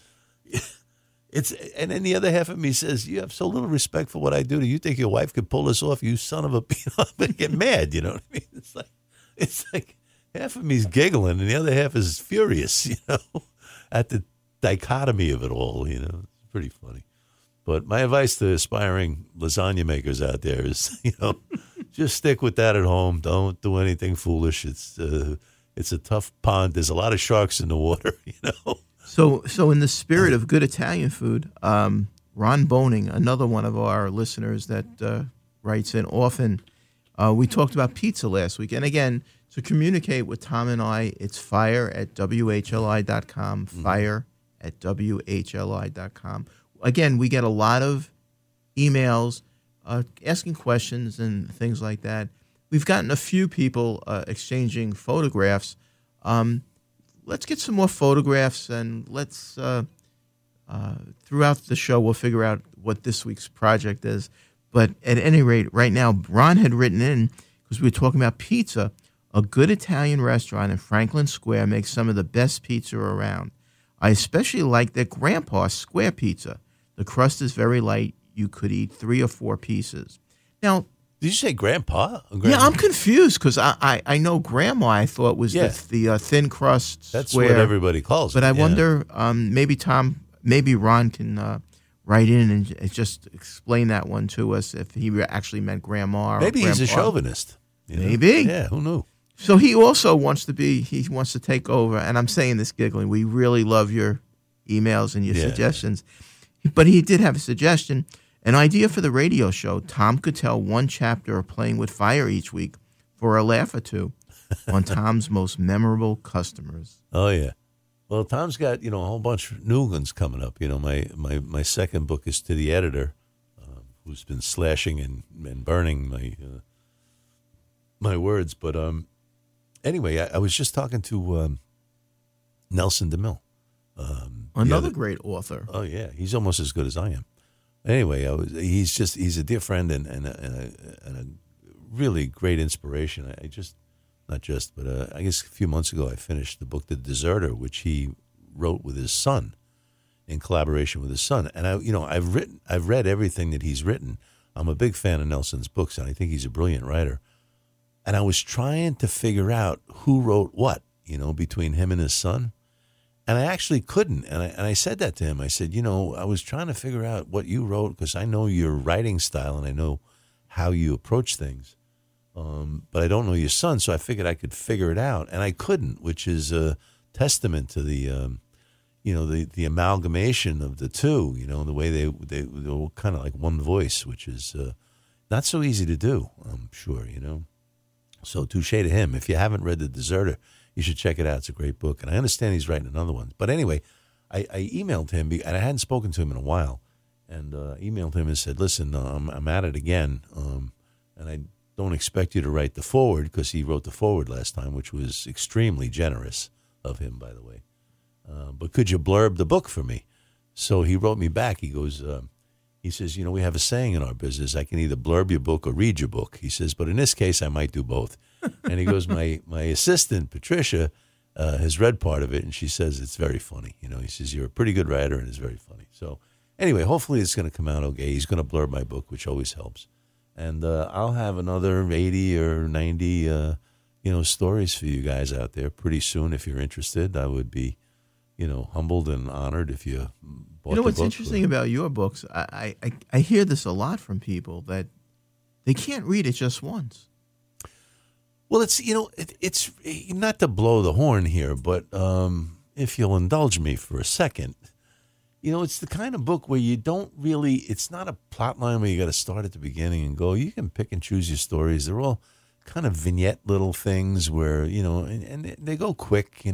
and then the other half of me says, you have so little respect for what I do. Do you think your wife could pull this off? You son of a, and get mad. You know what I mean? It's like half of me's giggling and the other half is furious, at the dichotomy of it all. It's pretty funny. But my advice to aspiring lasagna makers out there is, just stick with that at home. Don't do anything foolish. It's a tough pond. There's a lot of sharks in the water, So in the spirit of good Italian food, Ron Boning, another one of our listeners that writes in often, we talked about pizza last week. And again, to communicate with Tom and I, it's fire@whli.com, fire@whli.com. Again, we get a lot of emails asking questions and things like that. We've gotten a few people exchanging photographs. Let's get some more photographs, and let's, throughout the show, we'll figure out what this week's project is. But at any rate, right now, Ron had written in, because we were talking about pizza, a good Italian restaurant in Franklin Square makes some of the best pizza around. I especially like their Grandpa Square Pizza. The crust is very light. You could eat 3 or 4 pieces. Now, did you say Grandpa? Yeah, I'm confused because I know Grandma. I thought was the thin crust. That's square. what everybody calls it. But I wonder, maybe Ron can write in and just explain that one to us if he actually meant Grandma. Or maybe Grandpa. He's a chauvinist. Maybe. Yeah, who knew? So he also wants to take over, and I'm saying this giggling. We really love your emails and your suggestions. But he did have a suggestion, an idea for the radio show. Tom could tell one chapter of Playing with Fire each week for a laugh or two on Tom's most memorable customers. Oh, yeah. Well, Tom's got, a whole bunch of new ones coming up. My second book is to the editor, who's been slashing and burning my words. But anyway, I was just talking to Nelson DeMille. Another great author. Oh, yeah. He's almost as good as I am. Anyway, he's a dear friend and a really great inspiration. I guess a few months ago I finished the book The Deserter, which he wrote with his son, in collaboration with his son. And I've read everything that he's written. I'm a big fan of Nelson's books, and I think he's a brilliant writer. And I was trying to figure out who wrote what, between him and his son. And I actually couldn't. And I said that to him. I said, I was trying to figure out what you wrote because I know your writing style and I know how you approach things. But I don't know your son, so I figured I could figure it out. And I couldn't, which is a testament to the amalgamation of the two, the way they were kind of like one voice, which is not so easy to do, I'm sure, So touche to him. If you haven't read The Deserter, you should check it out. It's a great book. And I understand he's writing another one. But anyway, I emailed him, and I hadn't spoken to him in a while, and emailed him and said, listen, I'm at it again, and I don't expect you to write the foreword because he wrote the foreword last time, which was extremely generous of him, by the way. But could you blurb the book for me? So he wrote me back. He goes, he says, we have a saying in our business, I can either blurb your book or read your book. He says, but in this case, I might do both. And he goes, my assistant, Patricia, has read part of it, and she says it's very funny. He says, you're a pretty good writer, and it's very funny. So anyway, hopefully it's going to come out okay. He's going to blurb my book, which always helps. And I'll have another 80 or 90, stories for you guys out there pretty soon. If you're interested, I would be, humbled and honored if you bought the book. What's interesting about your books, I hear this a lot from people that they can't read it just once. Well, it's it's not to blow the horn here, but if you'll indulge me for a second, it's the kind of book where you don't really. It's not a plot line where you got to start at the beginning and go. You can pick and choose your stories. They're all kind of vignette little things where and they go quick.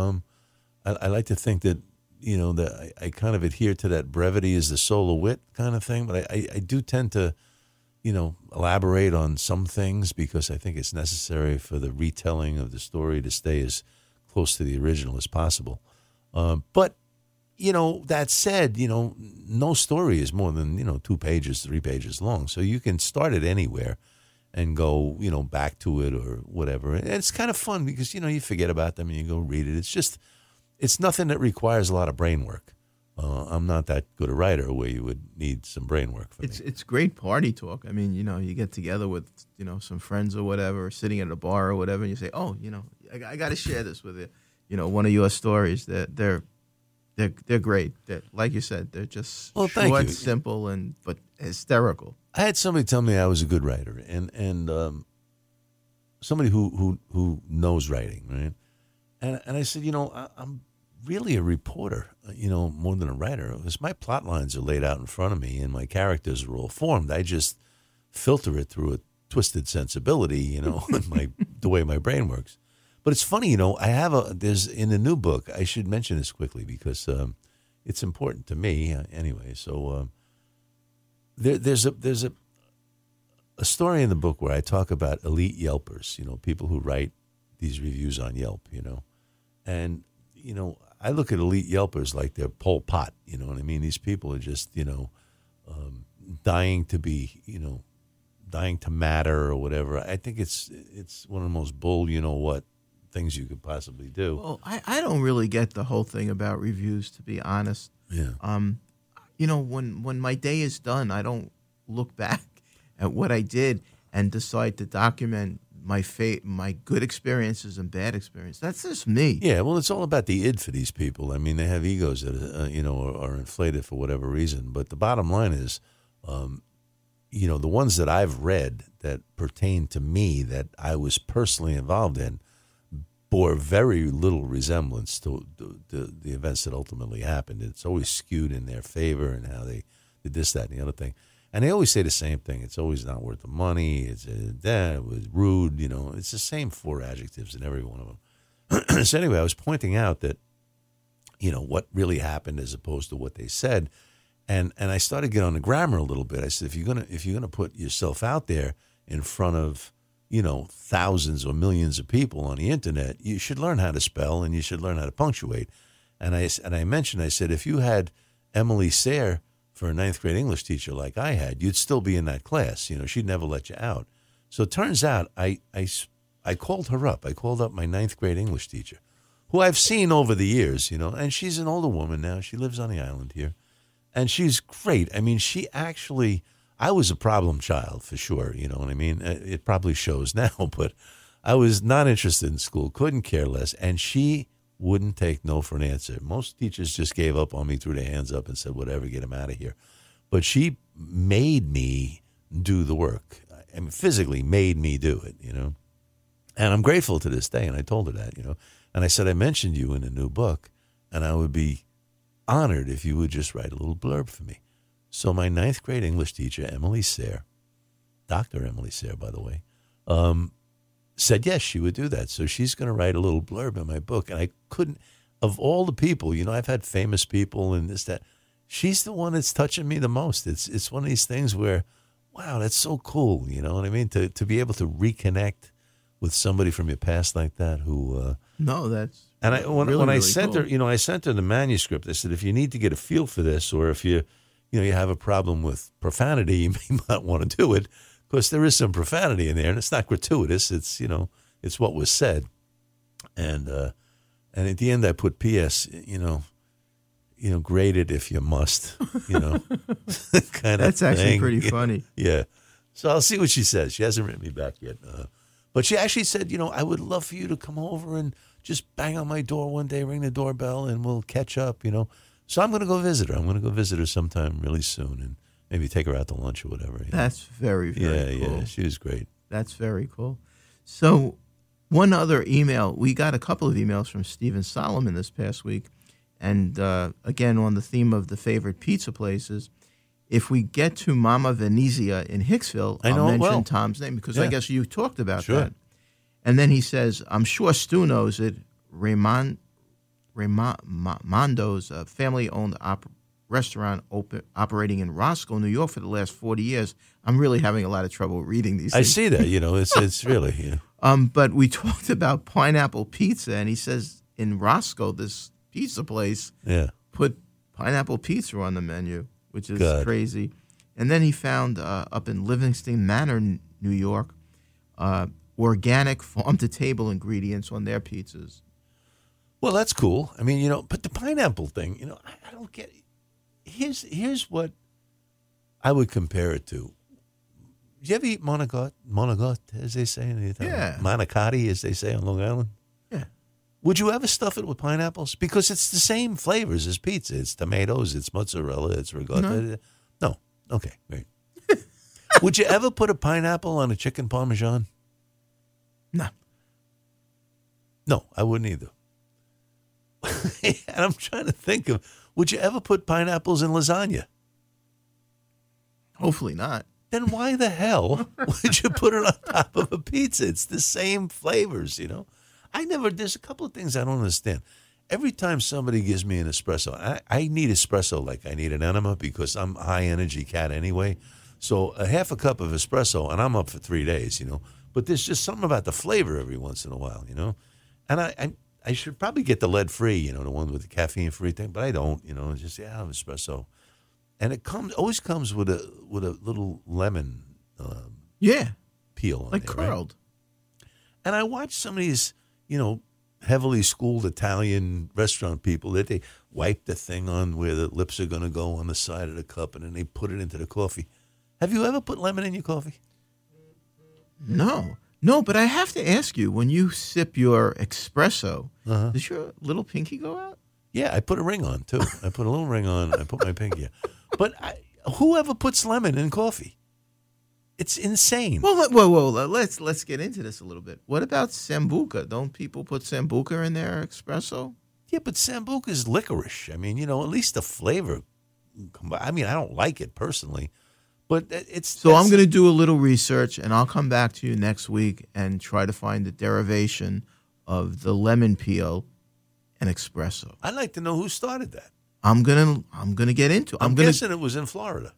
I like to think that that I kind of adhere to that brevity is the soul of wit kind of thing, but I do tend to. Elaborate on some things because I think it's necessary for the retelling of the story to stay as close to the original as possible. But, that said, no story is more than, 2 pages, 3 pages long. So you can start it anywhere and go, back to it or whatever. And it's kind of fun because, you forget about them and you go read it. It's nothing that requires a lot of brain work. I'm not that good a writer where you would need some brain work for me. It's great party talk. I mean, you get together with, some friends or whatever, sitting at a bar or whatever, and you say, oh, I got to share this with you. One of your stories. They're great. Like you said, they're just short, simple, but hysterical. I had somebody tell me I was a good writer, and somebody who knows writing, right? And I said, I'm really a reporter, more than a writer, because my plot lines are laid out in front of me and my characters are all formed. I just filter it through a twisted sensibility, the way my brain works. But it's funny, there's in the new book, I should mention this quickly because it's important to me anyway. So there's a story in the book where I talk about elite Yelpers, people who write these reviews on Yelp, and, I look at elite Yelpers like they're Pol Pot, you know what I mean? These people are just, dying to be, dying to matter or whatever. I think it's one of the most bull, what things you could possibly do. Well, I don't really get the whole thing about reviews, to be honest. Yeah. When my day is done, I don't look back at what I did and decide to document my good experiences and bad experiences. That's just me. Yeah, well, it's all about the id for these people. I mean, they have egos that are inflated for whatever reason. But the bottom line is, the ones that I've read that pertain to me that I was personally involved in bore very little resemblance to the events that ultimately happened. It's always skewed in their favor and how they did this, that, and the other thing. And they always say the same thing. It's always not worth the money. It was rude. It's the same 4 adjectives in every one of them. So anyway, I was pointing out that, what really happened as opposed to what they said. And I started to get on the grammar a little bit. I said, if you're gonna put yourself out there in front of thousands or millions of people on the internet, you should learn how to spell and you should learn how to punctuate. And I said, if you had Emily Sayre for a 9th grade English teacher like I had, you'd still be in that class. She'd never let you out. So it turns out I called her up. I called up my 9th grade English teacher, who I've seen over the years, and she's an older woman now. She lives on the island here. And she's great. I mean, I was a problem child for sure, you know what I mean? It probably shows now, but I was not interested in school, couldn't care less, and she wouldn't take no for an answer. Most teachers just gave up on me, threw their hands up and said, whatever, get him out of here. But she made me do the work. I mean, physically made me do it, And I'm grateful to this day, and I told her that, And I said, I mentioned you in a new book, and I would be honored if you would just write a little blurb for me. So my 9th grade English teacher, Emily Sayre, Dr. Emily Sayre, by the way, said yes, she would do that. So she's going to write a little blurb in my book. And I couldn't, of all the people, I've had famous people and this, that. She's the one that's touching me the most. It's one of these things where, wow, that's so cool. You know what I mean? To be able to reconnect with somebody from your past like that who... No, that's... And when I sent cool. her, I sent her the manuscript. I said, if you need to get a feel for this, or if you have a problem with profanity, you may not want to do it, because there is some profanity in there, and it's not gratuitous. It's it's what was said. And at the end, I put P.S. Grade it if you must. Kind of. That's actually thing. pretty funny. Yeah. So I'll see what she says. She hasn't written me back yet, but she actually said, I would love for you to come over and just bang on my door one day, ring the doorbell, and we'll catch up, So I'm going to go visit her. I'm going to go visit her sometime really soon and maybe take her out to lunch or whatever. That's very, very cool. Yeah, she was great. That's very cool. So one other email, we got a couple of emails from Stephen Solomon this past week. And again, on the theme of the favorite pizza places, if we get to Mama Venezia in Hicksville, I'll mention Tom's name because I guess you talked about that. And then he says, I'm sure Stu knows it, Ramondo's family-owned restaurant operating in Roscoe, New York for the last 40 years. I'm really having a lot of trouble reading these things. I see that, it's really, But we talked about pineapple pizza, and he says in Roscoe, this pizza place put pineapple pizza on the menu, which is crazy. And then he found up in Livingston Manor, New York, organic farm-to-table ingredients on their pizzas. Well, that's cool. I mean, but the pineapple thing, I don't get it. Here's what I would compare it to. Do you ever eat monogot, as they say in Italian? Yeah. Manicotti, as they say on Long Island? Yeah. Would you ever stuff it with pineapples? Because it's the same flavors as pizza. It's tomatoes, it's mozzarella, it's ricotta. No. Okay, great. Would you ever put a pineapple on a chicken parmesan? No, I wouldn't either. And I'm trying to think of, would you ever put pineapples in lasagna? Hopefully not. Then why the hell would you put it on top of a pizza? It's the same flavors, there's a couple of things I don't understand. Every time somebody gives me an espresso, I need espresso like I need an enema because I'm a high energy cat anyway. So a half a cup of espresso and I'm up for 3 days, But there's just something about the flavor every once in a while, And I should probably get the lead-free, the one with the caffeine-free thing, but I don't, just, I have espresso. And it always comes with a little lemon peel on like there, curled. Right? And I watch some of these, heavily schooled Italian restaurant people that they wipe the thing on where the lips are going to go on the side of the cup, and then they put it into the coffee. Have you ever put lemon in your coffee? No, but I have to ask you, when you sip your espresso, does your little pinky go out? Yeah, I put a ring on, too. I put a little ring on. I put my pinky on. But whoever puts lemon in coffee? It's insane. Well, let's get into this a little bit. What about Sambuca? Don't people put Sambuca in their espresso? Yeah, but Sambuca is licorice. I mean, at least the flavor. I mean, I don't like it personally, but it's. So I'm going to do a little research, and I'll come back to you next week and try to find the derivation of the lemon peel and espresso. I'd like to know who started that. I'm gonna get into it. I'm guessing it was in Florida.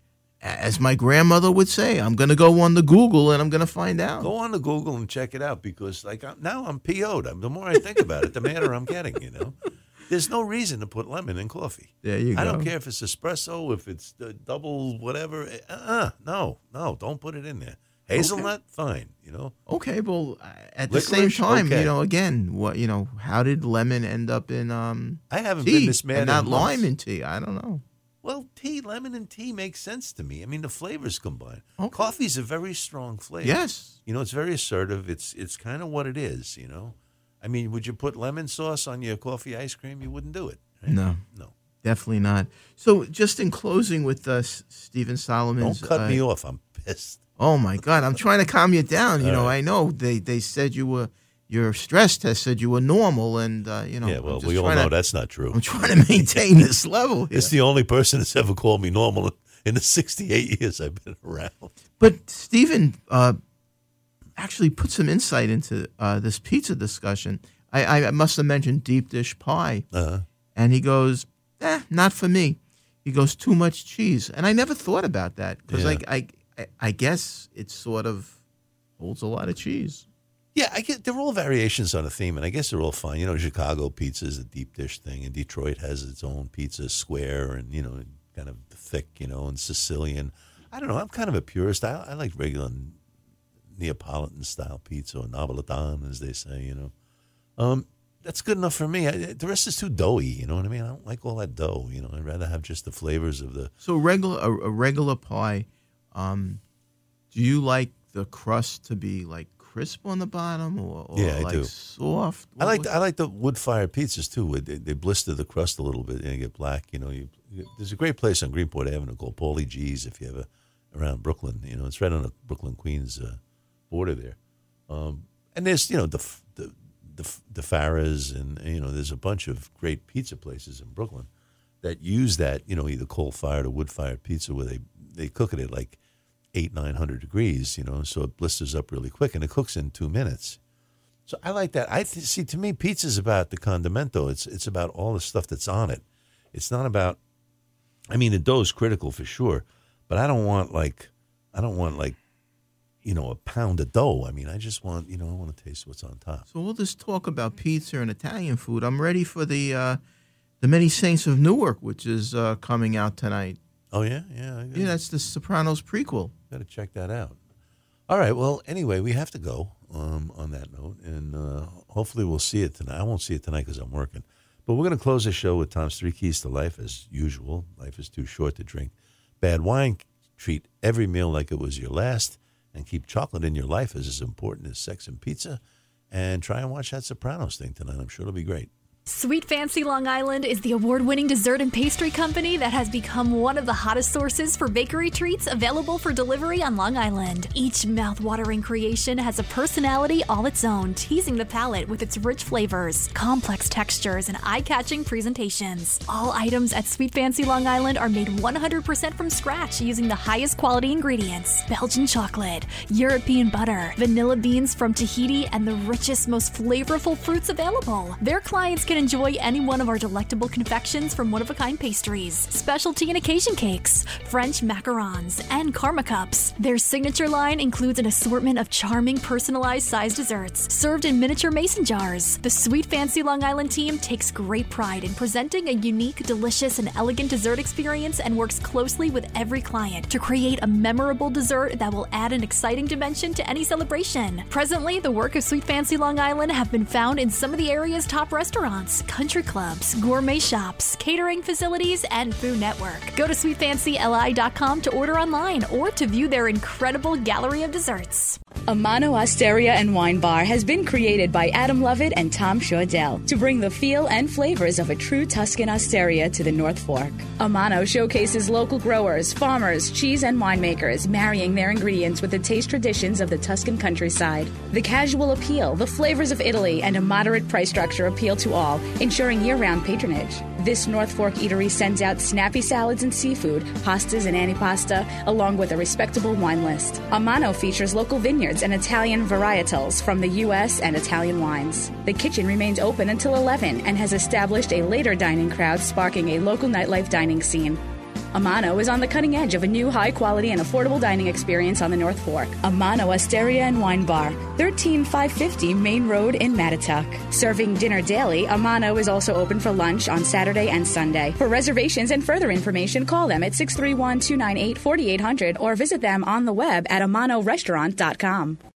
As my grandmother would say, I'm going to go on the Google and I'm going to find out. Go on the Google and check it out because now I'm PO'd. The more I think about it, the madder I'm getting, There's no reason to put lemon in coffee. There you go. I don't care if it's espresso, if it's double whatever. No, don't put it in there. Hazelnut, fine, Okay, well, at the Licorice? same time, Okay. Again, how did lemon end up in I haven't tea been this mad and not in months. lime in tea? I don't know. Well, lemon and tea makes sense to me. I mean, the flavors combine. Okay. Coffee's a very strong flavor. Yes. It's very assertive. It's kind of what it is, I mean, would you put lemon sauce on your coffee ice cream? You wouldn't do it. Right? No, definitely not. So just in closing with Stephen Solomon's. Don't cut me off. I'm pissed. Oh, my God. I'm trying to calm you down. I know they said your stress test said you were normal, and, Yeah, well, we all know that's not true. I'm trying to maintain this level here. It's the only person that's ever called me normal in the 68 years I've been around. But Stephen actually put some insight into this pizza discussion. I must have mentioned deep dish pie. And he goes, not for me. He goes, too much cheese. And I never thought about that because I guess it sort of holds a lot of cheese. Yeah, I get they're all variations on a theme, and I guess they're all fine. Chicago pizza is a deep dish thing, and Detroit has its own pizza, square, and kind of thick, and Sicilian. I don't know. I'm kind of a purist. I like regular Neapolitan style pizza or Napolitan, as they say. That's good enough for me. The rest is too doughy. You know what I mean? I don't like all that dough. I'd rather have just the flavors of the. So a regular pie. Do you like the crust to be like crisp on the bottom or yeah, I like do. soft? I like the wood fired pizzas too. They blister the crust a little bit and you get black. There's a great place on Greenport Avenue called Paulie G's if you ever around Brooklyn. It's right on the Brooklyn Queens border there. And there's the Farah's and there's a bunch of great pizza places in Brooklyn that use that either coal fired or wood fired pizza where they cook it at like 800-900 degrees, so it blisters up really quick, and it cooks in 2 minutes. So I like that. See, to me, pizza's about the condimento. It's about all the stuff that's on it. It's not about. I mean, the dough's critical for sure, but I don't want a pound of dough. I mean, I just want I want to taste what's on top. So we'll just talk about pizza and Italian food. I'm ready for the Many Saints of Newark, which is coming out tonight. Oh yeah. Yeah, that's the Sopranos prequel. Got to check that out. All right. Well, anyway, we have to go on that note, and hopefully we'll see it tonight. I won't see it tonight because I'm working. But we're going to close the show with Tom's 3 Keys to Life, as usual. Life is too short to drink bad wine. Treat every meal like it was your last, and keep chocolate in your life as important as sex and pizza. And try and watch that Sopranos thing tonight. I'm sure it'll be great. Sweet Fancy Long Island is the award-winning dessert and pastry company that has become one of the hottest sources for bakery treats available for delivery on Long Island. Each mouth-watering creation has a personality all its own, teasing the palate with its rich flavors, complex textures, and eye-catching presentations. All items at Sweet Fancy Long Island are made 100% from scratch using the highest quality ingredients: Belgian chocolate, European butter, vanilla beans from Tahiti, and the richest, most flavorful fruits available. Their clients can enjoy any one of our delectable confections from one-of-a-kind pastries, specialty and occasion cakes, French macarons, and karma cups. Their signature line includes an assortment of charming, personalized sized desserts served in miniature mason jars. The Sweet Fancy Long Island team takes great pride in presenting a unique, delicious, and elegant dessert experience and works closely with every client to create a memorable dessert that will add an exciting dimension to any celebration. Presently, the work of Sweet Fancy Long Island have been found in some of the area's top restaurants, country clubs, gourmet shops, catering facilities, and Food Network. Go to sweetfancyli.com to order online or to view their incredible gallery of desserts. Amano Osteria and Wine Bar has been created by Adam Lovett and Tom Shaudell to bring the feel and flavors of a true Tuscan osteria to the North Fork. Amano showcases local growers, farmers, cheese and winemakers, marrying their ingredients with the taste traditions of the Tuscan countryside. The casual appeal, the flavors of Italy, and a moderate price structure appeal to all, ensuring year-round patronage. This North Fork eatery sends out snappy salads and seafood, pastas and antipasta, along with a respectable wine list. Amano features local vineyards and Italian varietals from the U.S. and Italian wines. The kitchen remains open until 11 and has established a later dining crowd, sparking a local nightlife dining scene. Amano is on the cutting edge of a new high-quality and affordable dining experience on the North Fork. Amano Osteria and Wine Bar, 13550 Main Road in Mattituck. Serving dinner daily, Amano is also open for lunch on Saturday and Sunday. For reservations and further information, call them at 631-298-4800 or visit them on the web at amanorestaurant.com.